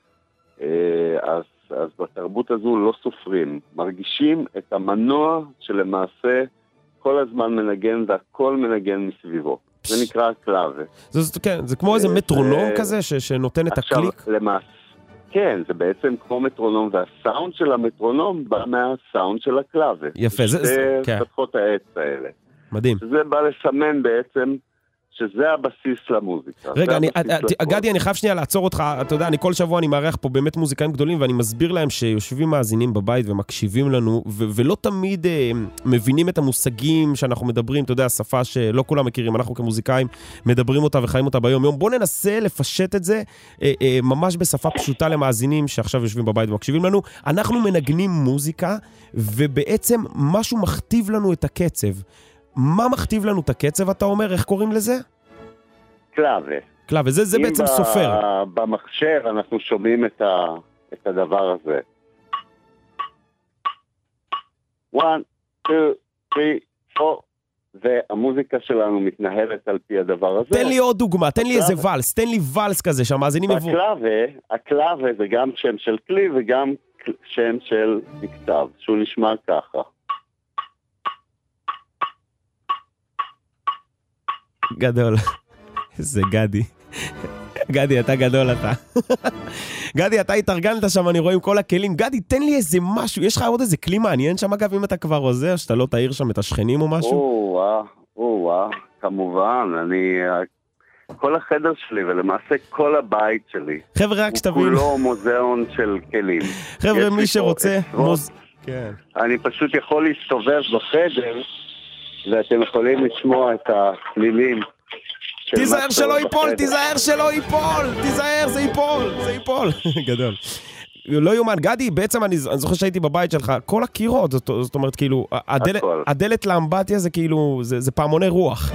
אז אז בתרבות הזו לא סופרים. מרגישים את המנוע שלמעשה כל הזמן מנגן והכל מנגן מסביבו. זה נקרא קלאבה. זה, כן, זה כמו איזה מטרונום כזה ש, שנותן את הקליק? עכשיו, למעשה, כן, זה בעצם כמו מטרונום, והסאונד של המטרונום בא מהסאונד של הקלאבה. יפה, זה... זה כן. פתחות העץ האלה. מדהים. זה בא לסמן בעצם שזה הבסיס למוזיקה. רגע, אני, גדי, אני חייב שנייה לעצור אותך, אתה יודע, אני כל שבוע אני מארח פה באמת מוזיקאים גדולים, ואני מסביר להם שיושבים מאזינים בבית ומקשיבים לנו, ו- ולא תמיד אה, מבינים את המושגים שאנחנו מדברים, אתה יודע, השפה שלא כולם מכירים, אנחנו כמוזיקאים מדברים אותה וחיים אותה ביום יום. בוא ננסה לפשט את זה אה, אה, ממש בשפה פשוטה למאזינים שעכשיו יושבים בבית ומקשיבים לנו. אנחנו מנגנים מוזיקה, ובעצם משהו מכתיב לנו את הקצב. מה מכתיב לנו את הקצב, אתה אומר? איך קוראים לזה? קלאבה. קלאבה, זה, זה בעצם ב- סופר. במחשב אנחנו שומעים את, ה, את הדבר הזה. one, two, three, four, והמוזיקה שלנו מתנהלת על פי הדבר הזה. תן לי עוד דוגמה, תן לי איזה ולס, תן לי ולס כזה שהמאזינים יבואו. הקלאבה, הקלאבה זה גם שם של כלי וגם שם של מקצב, שהוא נשמע ככה. גדול. זה גדי. גדי, אתה גדול אתה. גדי, אתה התארגנת שם, אני רואה עם כל הכלים. גדי, תן לי איזה משהו. יש לך עוד איזה כלי מעניין שם, אגב, אם אתה כבר עוזר, שאתה לא תעיר שם את השכנים או משהו? או-אה, או-אה, כמובן. אני... כל החדר שלי, ולמעשה כל הבית שלי, חבר'ה, רק שתבינו. הוא כולו מוזיאון של כלים. חבר'ה, מי שרוצה... מוז... כן. אני פשוט יכול להסתובב בחדר, ואתם יכולים לשמוע את הכלילים. תיזהר שלא ייפול, תיזהר שלא ייפול, תיזהר, זה ייפול, זה ייפול. גדול. לא יומן, גדי, בעצם אני, אני זוכר שהייתי בבית שלך, כל הקירות, זאת, זאת אומרת, כאילו, הדלת, הדלת לאמבטיה זה כאילו, זה, זה פעמוני רוח.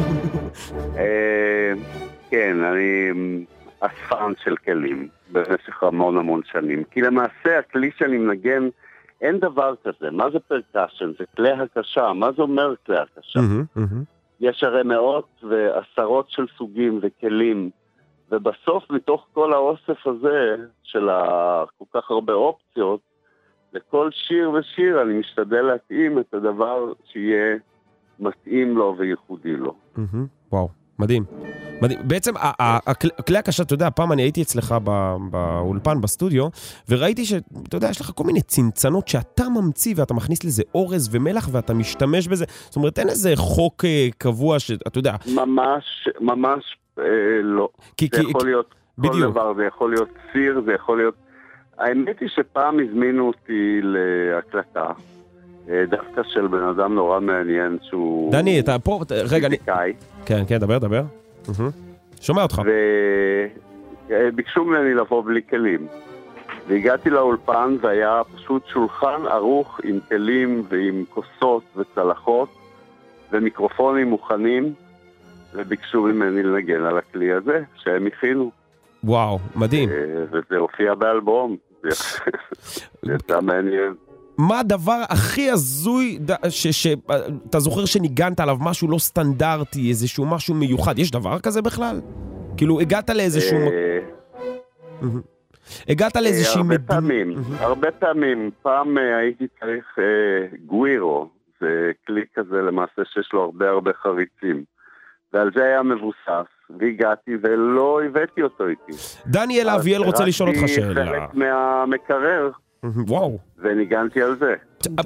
כן, אני אספן של כלים במשך המון המון שנים, כי למעשה הכלי שאני מנגן, אין דבר כזה. מה זה פרקשן? זה כלי הקשה. מה זה אומר כלי הקשה? יש הרי מאות ועשרות של סוגים וכלים, ובסוף מתוך כל האוסף הזה של כל כך הרבה אופציות, לכל שיר ושיר אני משתדל להתאים את הדבר שיהיה מתאים לו וייחודי לו. וואו, מדהים. מדהים. בעצם, הכלי הקשה, אתה יודע, פעם אני הייתי אצלך באולפן, בסטודיו, וראיתי שאתה יודע, יש לך כל מיני צנצנות שאתה ממציא, ואתה מכניס לזה אורז ומלח, ואתה משתמש בזה. זאת אומרת, אין איזה חוק קבוע שאתה יודע. ממש, ממש לא. זה יכול להיות כל דבר, זה יכול להיות סיר, זה יכול להיות... האמת היא שפעם הזמינו אותי להקלטה, דווקא של בן אדם נורא מעניין שהוא... דני, אתה פה... רגע, אני... כן, כן, דבר, דבר. שומע אותך. וביקשו ממני לבוא בלי כלים. והגעתי לאולפן והיה פשוט שולחן ערוך עם כלים ועם כוסות וצלחות ומיקרופונים מוכנים, וביקשו ממני לנגן על הכלי הזה שהם הכינו. וואו, מדהים. וזה הופיע באלבום. זה יצא מעניין. מה הדבר הכי הזוי שאתה זוכר שניגנת עליו, משהו לא סטנדרטי, איזשהו משהו מיוחד? יש דבר כזה בכלל? כאילו, הגעת לאיזשהו... הגעת לאיזושהי הרבה מדינה... פעמים, הרבה פעמים. פעם הייתי צריך גווירו, זה כלי כזה למעשה שיש לו הרבה הרבה חריצים. ועל זה היה מבוסס, והגעתי ולא הבאתי אותו איתי. דניאל אביאל רוצה לשאול אותך שאלה. רק חלק מהמקרר. וואו. וניגנתי על זה.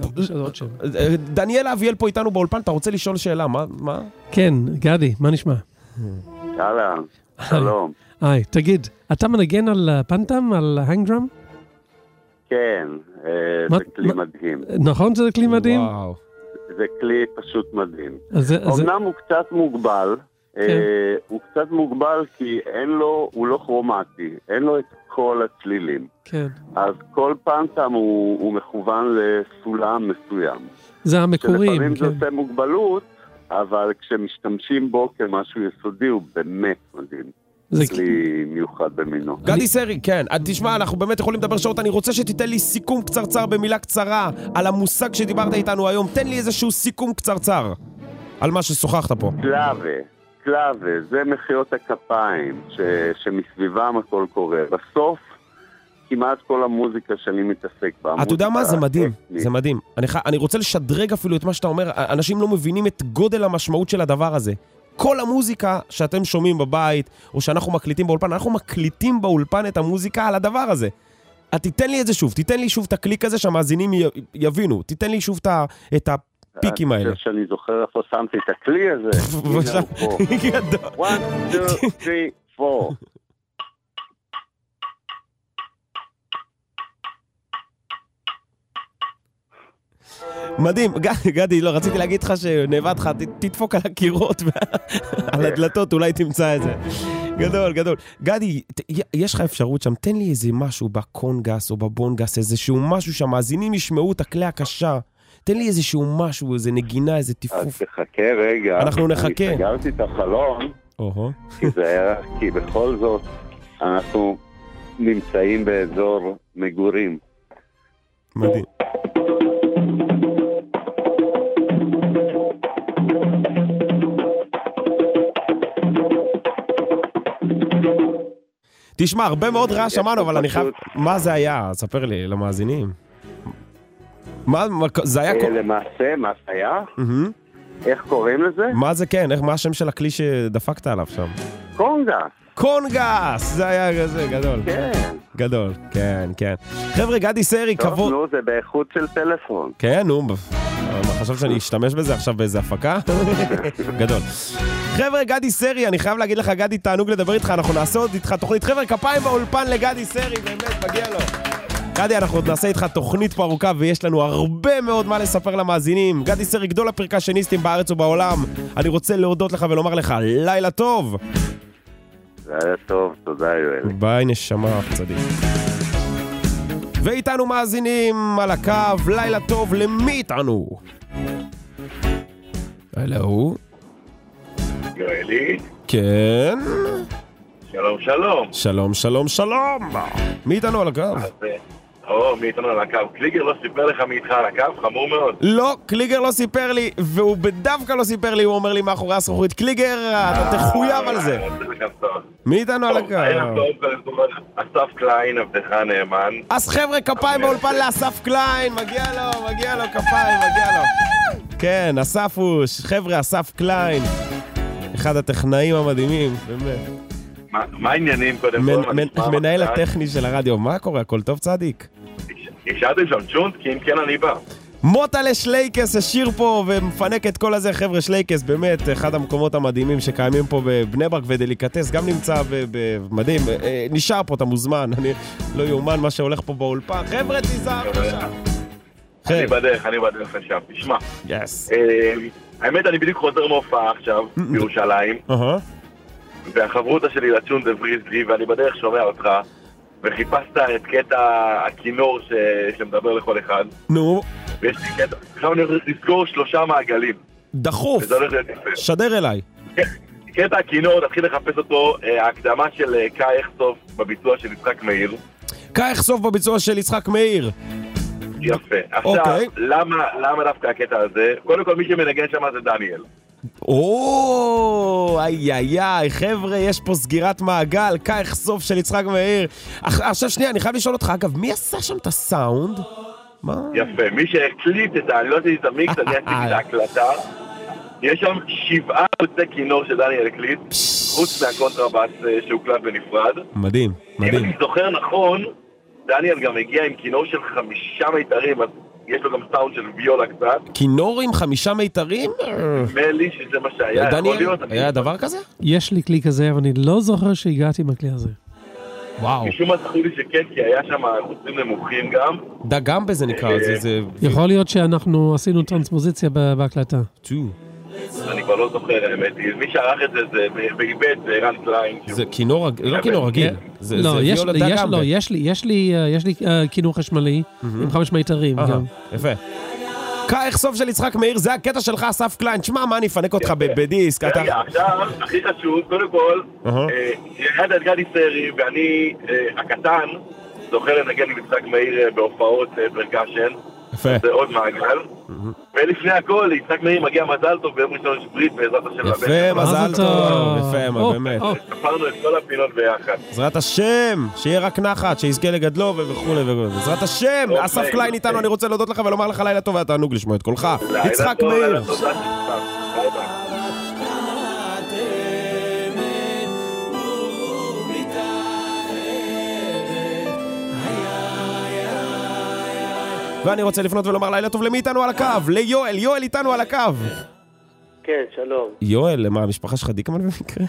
דניאל אביאל פה איתנו באולפן, אתה רוצה לשאול שאלה, מה? כן, גדי, מה נשמע? אהלן, שלום. היי, תגיד, אתה מנגן על פנטם, על הנגדרם? כן, זה כלי מדהים. נכון שזה כלי מדהים? וואו. זה כלי פשוט מדהים. אז, אמנם אז... הוא קצת מוגבל, כן. אה, הוא קצת מוגבל כי אין לו, הוא לא כרומטי, אין לו את כל הצלילים. כן. אז כל פנטם הוא, הוא מכוון לסולם מסוים. זה המקורים, שלפעמים כן. זה עושה מוגבלות, אבל כשמשתמשים בו כמשהו יסודי הוא באמת מדהים. זה כלי מיוחד במינו. גדי סרי, כן, תשמע, אנחנו באמת יכולים לדבר שעות, אני רוצה שתיתן לי סיכום קצרצר במילה קצרה על המושג שדיברת איתנו היום, תן לי איזשהו סיכום קצרצר על מה ששוחחת פה. קלאבה, קלאבה, זה מחיאות הכפיים ש... שמסביבם הכל קורה. בסוף, כמעט כל המוזיקה שאני מתעסק בה. אתה יודע מה? זה מדהים, זה מדהים. אני, ח... אני רוצה לשדרג אפילו את מה שאתה אומר, אנשים לא מבינים את גודל המשמעות של הדבר הזה. כל המוזיקה שאתם שומעים בבית, או שאנחנו מקליטים באולפן, אנחנו מקליטים באולפן את המוזיקה על הדבר הזה. תיתן לי את זה שוב, תיתן לי שוב את הקליק הזה שהמאזינים י... יבינו, תיתן לי שוב את הפיקים האלה. אני חושב שאני זוכר איפה שמתי את הכלי הזה. הנה הוא פה. one, two, three, four. מדהים, גדי, לא, רציתי להגיד לך שנאבד לך, תדפוק על הקירות ועל הדלתות, אולי תמצא את זה. גדול, גדול. גדי, יש לך אפשרות שם, תן לי איזה משהו בקונגס או בבונגס, איזשהו משהו שהמאזינים ישמעו את הכלי הקשה. תן לי איזשהו משהו, איזה נגינה, איזה טיפוף. אז תחכה רגע. אנחנו נחכה. אני סגרתי את החלון, כי זה היה, כי בכל זאת אנחנו נמצאים באזור מגורים. מדהים. תשמע, הרבה מאוד רעש שמענו, אבל אני חייב... מה זה היה? ספר לי, למאזינים. מה, זה היה... למעשה, מה זה היה? איך קוראים לזה? מה זה כן? מה השם של הכלי שדפקת עליו שם? קונגס. קונגס! זה היה כזה, גדול. כן. גדול, כן, כן. חבר'ה, גדי סרי, כבוד... טוב, נו, זה באיכות של טלפון. כן, נו. חשב שאני אשתמש בזה עכשיו באיזה הפקה? גדול. חבר'ה, גדי סרי, אני חייב להגיד לך, גדי, תענוג לדבר איתך, אנחנו נעשה עוד איתך תוכנית. חבר'ה, כפיים באולפן לגדי סרי, באמת, מגיע לו. גדי, אנחנו עוד נעשה איתך תוכנית פה ארוכה, ויש לנו הרבה מאוד מה לספר למאזינים. גדי סרי, גדול הפרקשניסטים בארץ ובעולם. אני רוצה להודות לך ולומר לך, לילה טוב. לילה טוב, תודה יואל. ביי נשמה, צדיק. ואיתנו מאזינים על הקו, לילה טוב, למי איתנו? הלו? יואלי? כן? שלום, שלום. שלום, שלום, שלום. מי איתנו על הקו? או, מי איתנו על הקו? קליגר לא סיפר לך מי איתך על הקו? חמור מאוד. לא, קליגר לא סיפר לי, והוא בדווקא לא סיפר לי, הוא אומר לי מאחורי הזכוכית, קליגר, אתה תחויב על זה. מי איתנו על הקו? אסף קליין, עבדך נאמן. אז חבר'ה, כפיים באולפן לאסף קליין, מגיע לו, מגיע לו, כפיים, מגיע לו. כן, אספוש, חבר'ה, אסף קליין. אחד הטכנאים המדהימים, באמת. מה העניינים קודם כל? מנהל הטכני של הרדיו, מה קורה? הכל טוב צדיק? השארתם שם צ'ונט? כי אם כן אני בא. מוטלה שלייקס השיר פה ומפנק את כל הזה, חבר'ה. שלייקס באמת אחד המקומות המדהימים שקיימים פה בבני ברק, ודליקטס גם נמצא במדהים. נשאר פה, אתה מוזמן, אני לא יאומן מה שהולך פה באולפן. חבר'ה, תיזהר לשם. אני בדרך, אני בדרך לשם, תשמע. יס. האמת, אני בדיוק חוזר מהופעה עכשיו בירושלים. והחברותה שלי לצ'ון זה בריזלי, ואני בדרך שומע אותך, וחיפשת את קטע הכינור ש... שמדבר לכל אחד. נו. ויש לי קטע, עכשיו אני הולך לסגור שלושה מעגלים. דחוף. שדר אליי. קטע הכינור, תתחיל לחפש אותו, ההקדמה של קאי אכסוף בביצוע של יצחק מאיר. קאי אכסוף בביצוע של יצחק מאיר. יפה. עכשיו, למה, למה דווקא הקטע הזה? קודם כל מי שמנגן שם זה דניאל. או, איי איי איי, חבר'ה, יש פה סגירת מעגל, כך סוף של יצחק מאיר. עכשיו שנייה, אני חייב לשאול אותך, אגב, מי עשה שם את הסאונד? מה? יפה, מי שהקליט את ה... אני לא עשיתי את המיקס, אני עשיתי את ההקלטה. יש שם שבעה ערוצי כינור שדניאל הקליט, חוץ מהקונטרבאס שהוקלט בנפרד. מדהים, מדהים. אם אני זוכר נכון, דניאל גם הגיע עם כינור של חמישה מיתרים, אז יש לו גם סאונד של ויולה קצת. כינור עם חמישה מיתרים? נדמה לי שזה מה שהיה. דניאל, היה דבר כזה? יש לי כלי כזה, אבל אני לא זוכר שהגעתי עם הכלי הזה. וואו. משום מה זכו לי שכן, כי היה שם ערוצים נמוכים גם. דגם בזה נקרא, זה... יכול להיות שאנחנו עשינו טרנספוזיציה בהקלטה. צ'ו. אני כבר לא זוכר, האמת. מי שערך את זה זה בעיבד, זה רן קליין. זה כינור, לא כינור רגיל. לא, יש לי, יש לי, יש לי כינור חשמלי עם חמש מיתרים גם. יפה. כך סוף של יצחק מאיר, זה הקטע שלך, אסף קליין. תשמע, מה אני אפנק אותך בדיסק? רגע, עכשיו, הכי חשוב, קודם כל, יחד את גדי סרי, ואני, הקטן, זוכר לנגן עם יצחק מאיר בהופעות פרקשן. יפה. זה עוד מעגל. ולפני הכל, יצחק מאיר מגיע מזל טוב ביום ראשון יש ברית בעזרת השם. יפה, מזל טוב. יפה, באמת. שפרנו את כל הפינות ביחד. בעזרת השם, שיהיה רק נחת, שיזכה לגדלו וכו' וכו'. בעזרת השם, אסף קליין איתנו, אני רוצה להודות לך ולומר לך לילה טוב והתענוג לשמוע את קולך. יצחק מאיר. ואני רוצה לפנות ולומר לילה טוב למי איתנו על הקו? ליואל, יואל איתנו על הקו. כן, שלום. יואל, מה, המשפחה שלך דיקמן במקרה?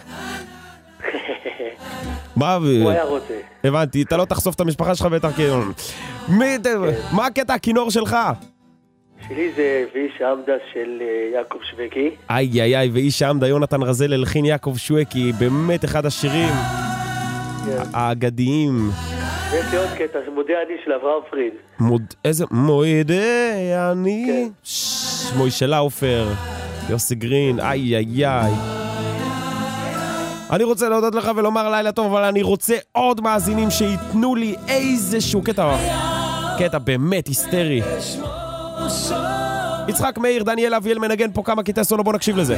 מה? הוא היה רוצה. הבנתי, אתה לא תחשוף את המשפחה שלך בטח כאילו. מה הקטע הכינור שלך? שלי זה ואיש העמדה של יעקב שווקי. איי איי איי, ואיש העמדה, יונתן רזל הלחין יעקב שווקי, באמת אחד השירים האגדיים. יש לי עוד קטע, זה מודה אני של אברהם פריד. מוד... איזה... מודה אני... מוישה לאופר, יוסי גרין, איי איי איי. אני רוצה להודות לך ולומר לילה טוב, אבל אני רוצה עוד מאזינים שיתנו לי איזשהו קטע, קטע באמת היסטרי. יצחק מאיר, דניאל אביאל מנגן פה כמה קטעי סולו, בוא נקשיב לזה.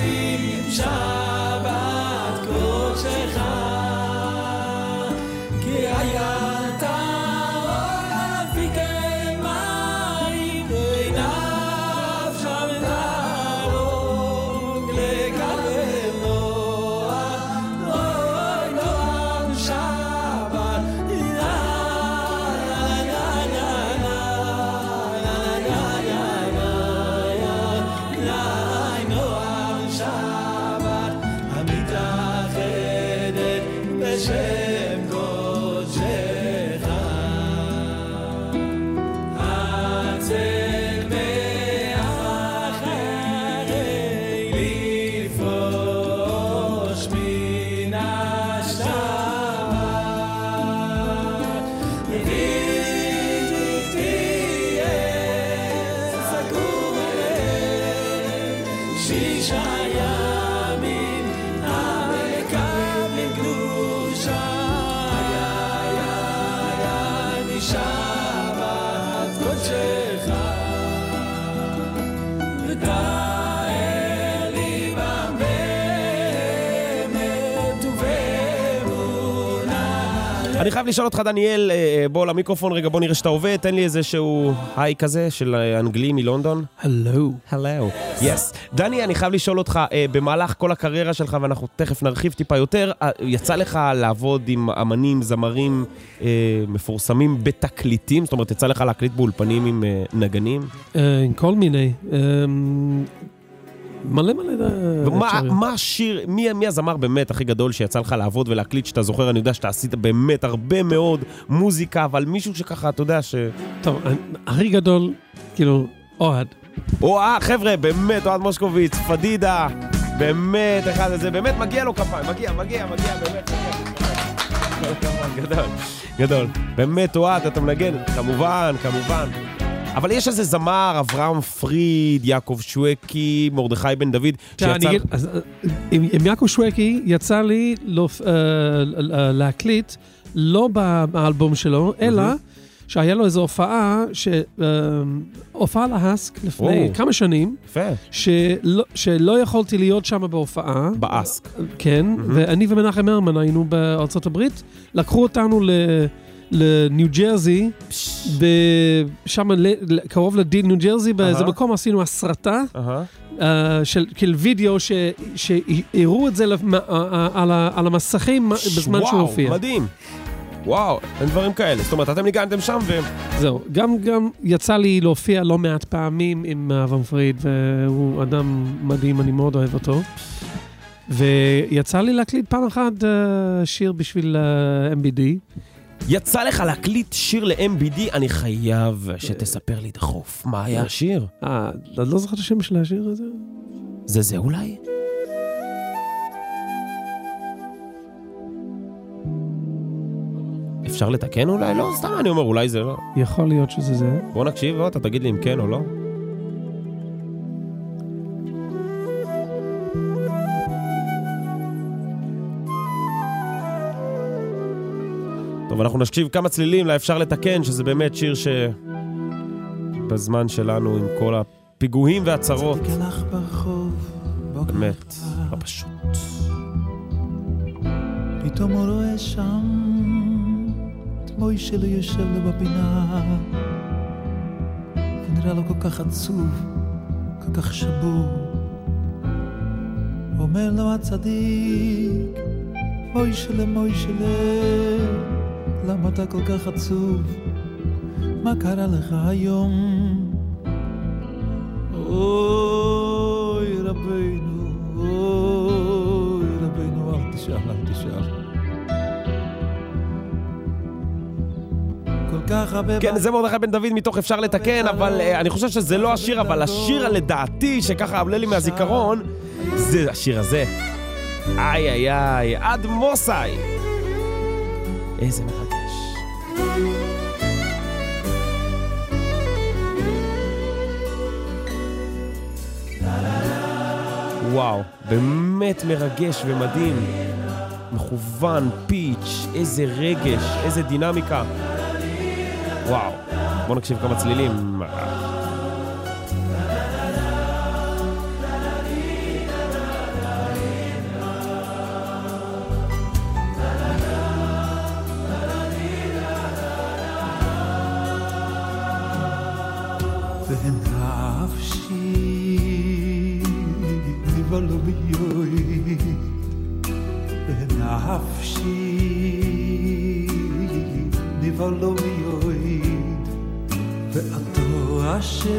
אני חייב לשאול אותך, דניאל, בוא למיקרופון רגע, בוא נראה שאתה עובד, תן לי איזשהו היי כזה של אנגלי מלונדון. הלו. הלו. יס. דני, אני חייב לשאול אותך, במהלך כל הקריירה שלך, ואנחנו תכף נרחיב טיפה יותר, יצא לך לעבוד עם אמנים, זמרים מפורסמים בתקליטים? זאת אומרת, יצא לך להקליט באולפנים עם נגנים? עם כל מיני. מלא מלא ומה, מה השיר, מי, מי הזמר באמת הכי גדול שיצא לך לעבוד ולהקליט, שאתה זוכר? אני יודע שאתה עשית באמת הרבה מאוד מוזיקה, אבל מישהו שככה, אתה יודע ש... טוב, הכי גדול, כאילו, אוהד. אוהד, חבר'ה, באמת, אוהד מושקוביץ, פדידה, באמת, אחד הזה, באמת מגיע לו כפיים, מגיע, מגיע, מגיע, באמת, גדול, גדול, באמת, אוהד, אתה מנגן, כמובן, כמובן. אבל יש איזה זמר, אברהם פריד, יעקב שווקי, מרדכי בן דוד, שיצא... עם יעקב שווקי יצא לי להקליט, לא באלבום שלו, אלא שהיה לו איזו הופעה, הופעה להסק לפני כמה שנים, שלא יכולתי להיות שם בהופעה. באסק. כן, ואני ומנחם הרמן היינו בארצות הברית, לקחו אותנו לניו ג'רזי, שם קרוב לדיל ניו ג'רזי, באיזה מקום עשינו הסרטה, של וידאו שהראו את זה על המסכים בזמן שהוא הופיע. וואו, מדהים. וואו, אין דברים כאלה. זאת אומרת, אתם ניגנתם שם ו... זהו, גם, גם יצא לי להופיע לא מעט פעמים עם אברהם פריד, והוא אדם מדהים, אני מאוד אוהב אותו. ויצא לי להקליט פעם אחת שיר בשביל אם בי די. יצא לך להקליט שיר ל-אם בי די? אני חייב שתספר לי דחוף. מה היה השיר? אה, אתה לא זוכר את השם של השיר הזה? זה זה אולי? אפשר לתקן אולי? לא, סתם אני אומר, אולי זה לא. יכול להיות שזה זה. בוא נקשיב, אתה תגיד לי אם כן או לא. טוב, אנחנו נשקיב כמה צלילים, לה אפשר לתקן, שזה באמת שיר ש... בזמן שלנו, עם כל הפיגועים והצרות. באמת, לא פשוט. פתאום הוא רואה שם מוי שלי יושב לו בפינה, ונראה לו כל כך עצוב, כל כך שבור. אומר לו הצדיק, מוי שלי, מוי שלי, למה אתה כל כך עצוב? מה קרה לך היום? אוי רבינו, אוי רבינו, אל תשאל, אל תשאל. כן, זה מרדכי בן דוד מתוך אפשר לתקן, אבל אני חושב שזה לא השיר, אבל השיר לדעתי שככה עולה לי מהזיכרון, זה השיר הזה. איי איי איי, עד מוסאי. איזה מרגש. וואו, באמת מרגש ומדהים. מכוון, פיץ', איזה רגש, איזה דינמיקה. וואו, בוא נקשיב כמה צלילים. ונפשי נבלו ביועד, ונפשי נבלו ביועד, ואתו השם,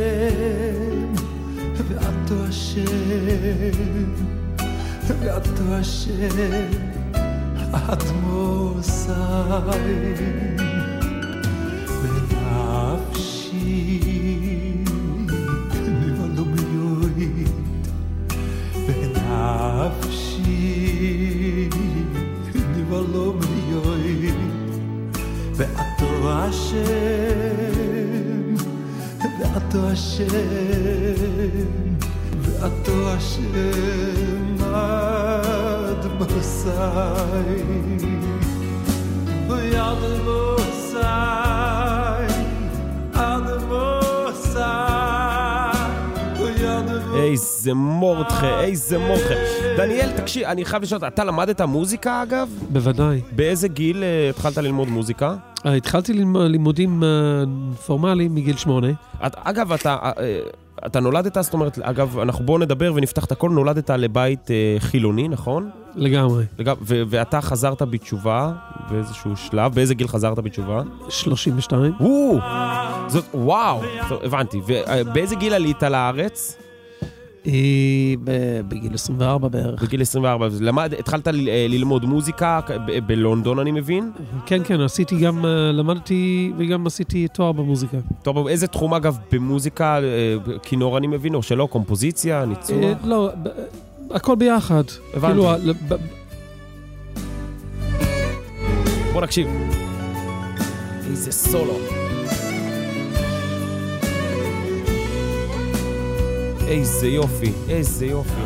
ואתו השם, ואתו השם, עד מוסאי. ונפשי נבלו ביועד, ונפשי נבלו ביועד, ואתו השם, ואתו השם, ואתו השם עד מוסאי, עד מוסאי, עד מוסאי, עד מוסאי. איזה מורדכה, איזה מורדכה. דניאל, תקשיב, אני חייב לשאול, אתה למדת מוזיקה אגב? בוודאי. באיזה גיל התחלת ללמוד מוזיקה? התחלתי לימודים פורמליים מגיל שמונה. אגב, אתה... אתה נולדת, זאת אומרת, אגב, אנחנו בואו נדבר ונפתח את הכל, נולדת לבית אה, חילוני, נכון? לגמרי. לגב, ו- ואתה חזרת בתשובה באיזשהו שלב, באיזה גיל חזרת בתשובה? שלושים ושתיים. וואו, זאת, וואו, זאת, הבנתי. ובאיזה גיל עלית לארץ? בגיל עשרים וארבע בערך. בגיל עשרים וארבע, למד, התחלת ל- ללמוד מוזיקה ב- בלונדון, אני מבין? כן, כן, עשיתי גם, למדתי וגם עשיתי תואר במוזיקה. טוב, איזה תחום אגב במוזיקה, כינור אני מבין, או שלא, קומפוזיציה, ניצוח? לא, הכל ביחד. הבנתי. בוא נקשיב. איזה סולו. איזה יופי, איזה יופי.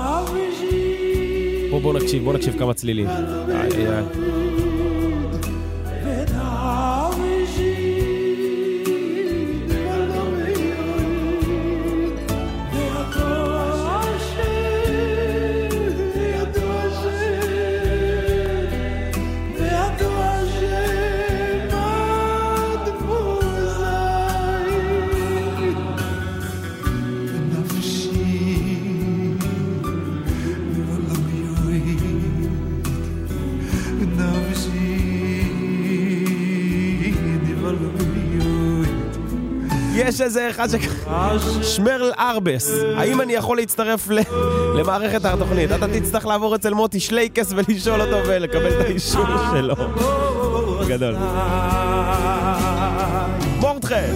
בוא, בוא נקשיב, בוא נקשיב כמה צלילים. איי, איי. יש איזה אחד ש... שמרל ארבס. האם אני יכול להצטרף ל... למערכת התוכנית? אתה תצטרך לעבור אצל מוטי שלייקס ולשאול אותו ולקבל את האישור שלו. גדול. מורדכם!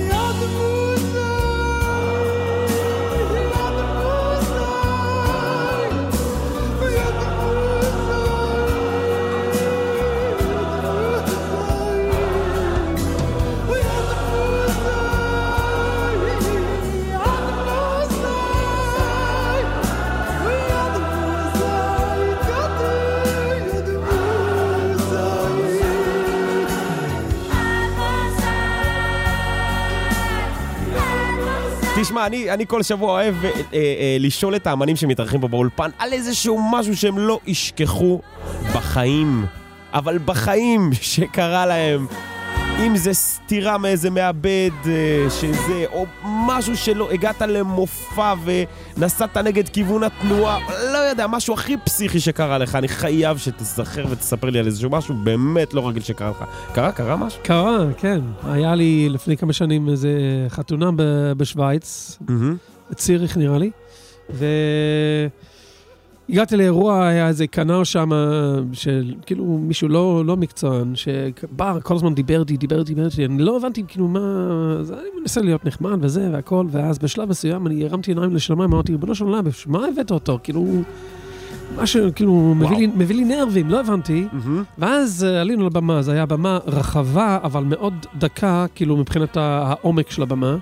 תשמע, אני, אני כל שבוע אוהב אה, אה, לשאול את האמנים שמתארחים פה באולפן על איזשהו משהו שהם לא ישכחו בחיים, אבל בחיים שקרה להם, אם זה סתירה מאיזה מעבד אה, שזה, או משהו שלא, הגעת למופע ונסעת נגד כיוון התנועה, לא יודע, משהו הכי פסיכי שקרה לך, אני חייב שתזכר ותספר לי על איזשהו משהו באמת לא רגיל שקרה לך. קרה? קרה משהו? קרה, כן. היה לי לפני כמה שנים איזה חתונה בשוויץ, בציריך נראה לי, ו... הגעתי לאירוע, היה איזה כנר שם, של כאילו מישהו לא, לא מקצוען, שבא, כל הזמן דיברתי, דיברתי, דיברתי, אני לא הבנתי כאילו מה, אז אני מנסה להיות נחמד וזה והכל, ואז בשלב מסוים אני הרמתי עיניים לשלמה, אמרתי, ריבונו של עולם, מה הבאת אותו? כאילו, משהו, כאילו, מביא לי, מביא לי נרבים, לא הבנתי, ואז עלינו לבמה, זה היה במה רחבה, אבל מאוד דקה, כאילו, מבחינת העומק של הבמה,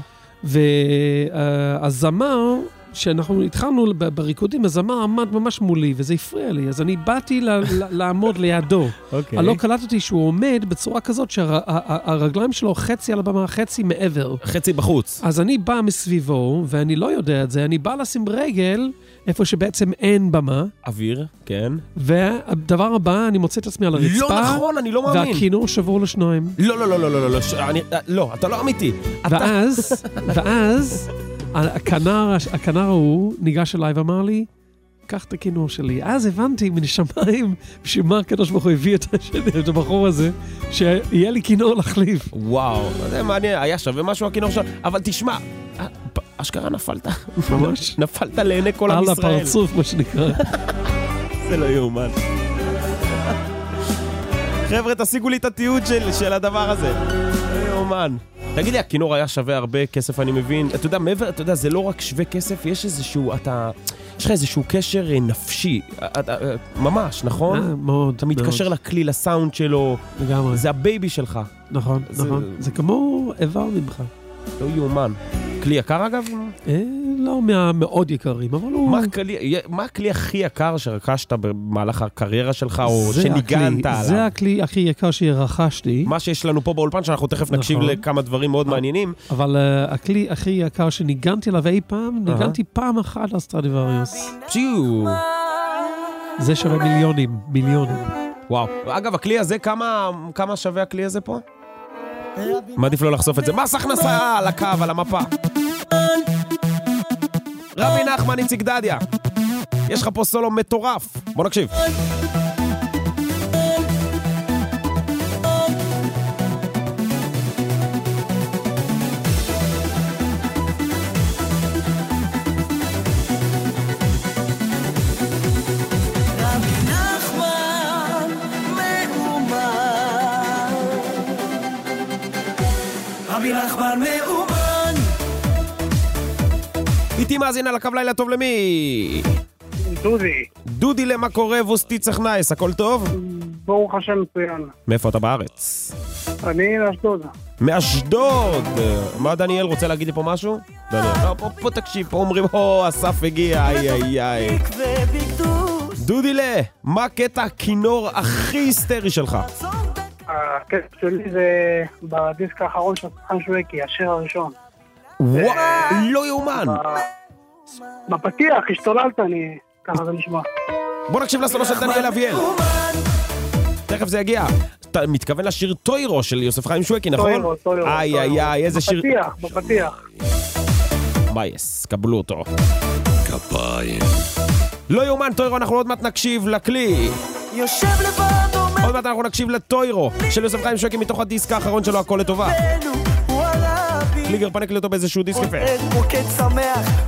והזמר, שאנחנו התחלנו בריקודים, הזמר עמד ממש מולי, וזה הפריע לי, אז אני באתי לעמוד לידו. אני לא קלטתי שהוא עומד בצורה כזאת שהרגליים שלו חצי על הבמה, חצי מעבר. חצי בחוץ. אז אני בא מסביבו, ואני לא יודע את זה, אני בא לשים רגל איפה שבעצם אין במה. אוויר, כן. והדבר הבא, אני מוצא את עצמי על הרצפה. לא נכון, אני לא מאמין. והכינור שבור לשניים. לא, לא, לא, לא, לא, לא, לא, אתה לא אמיתי. ואז, ואז, הכנר, הכנר ההוא ניגש אליי ואמר לי, קח את הכינור שלי. אז הבנתי מן שמיים, בשביל מה הקדוש ברוך הוא הביא את השני, את הבחור הזה, שיהיה לי כינור להחליף. וואו, זה מעניין, היה שווה משהו הכינור שלו, אבל תשמע, אשכרה נפלת. ממש. נפלת לעיני כל עם ישראל. על הפרצוף, מה שנקרא. זה לא יאומן. חבר'ה, תשיגו לי את התיעוד של, של הדבר הזה. לא יאומן. תגיד לי, הכינור היה שווה הרבה כסף, אני מבין. אתה יודע, מעבר, אתה יודע, זה לא רק שווה כסף, יש איזשהו, אתה, יש לך איזשהו קשר נפשי, אתה, ממש, נכון? מאוד. אתה מתקשר לכלי, לסאונד שלו. לגמרי. זה הבייבי שלך. נכון, נכון. זה כמו איבר ממך. לא יאומן. כלי יקר אגב? לא מהמאוד יקרים, אבל הוא... מה הכלי הכי יקר שרכשת במהלך הקריירה שלך, או שניגנת עליו? זה הכלי הכי יקר שרכשתי. מה שיש לנו פה באולפן, שאנחנו תכף נקשיב לכמה דברים מאוד מעניינים. אבל הכלי הכי יקר שניגנתי עליו אי פעם, ניגנתי פעם אחת על סטרדיווריוס. פשיו! זה שווה מיליונים, מיליונים. וואו. אגב, הכלי הזה, כמה שווה הכלי הזה פה? מעדיף לא לחשוף את זה. מס הכנסה על הקו, על המפה. רבי נחמן איציק דדיה, יש לך פה סולו מטורף. בוא נקשיב. רבי נחמן מאומן. איתי מאזין על הקו, לילה טוב למי? דודי. דודי, למה קורה? ווסטיצח נייס, הכל טוב? ברוך השם מצוין. מאיפה אתה בארץ? אני מאשדוד. מאשדוד! מה דניאל רוצה להגיד לי פה משהו? דניאל, לא, פה, פה תקשיב, פה אומרים, הו, אסף הגיע, איי איי איי. דודי, מה קטע הכינור הכי היסטרי שלך? הקטע שלי זה בדיסק האחרון של סוכן שווקי, השיר הראשון. וואו, לא יאומן. בפתיח, השתוללת, אני... ככה זה נשמע. בוא נקשיב לסולו של דניאל אביאל. תכף זה יגיע. אתה מתכוון לשיר טוירו של יוסף חיים שווקי, נכון? טוירו, טוירו. איי איי איי, איזה שיר... בפתיח, בפתיח. בייס, קבלו אותו. כפיים. לא יאומן, טוירו, אנחנו עוד מעט נקשיב לכלי. יושב לבד אומר... עוד מעט אנחנו נקשיב לטוירו של יוסף חיים שווקי מתוך הדיסק האחרון שלו, הכל לטובה. הוא עלה בי קליגר, פנק לי אותו באיזשהו דיסק יפה. מוקד שמח,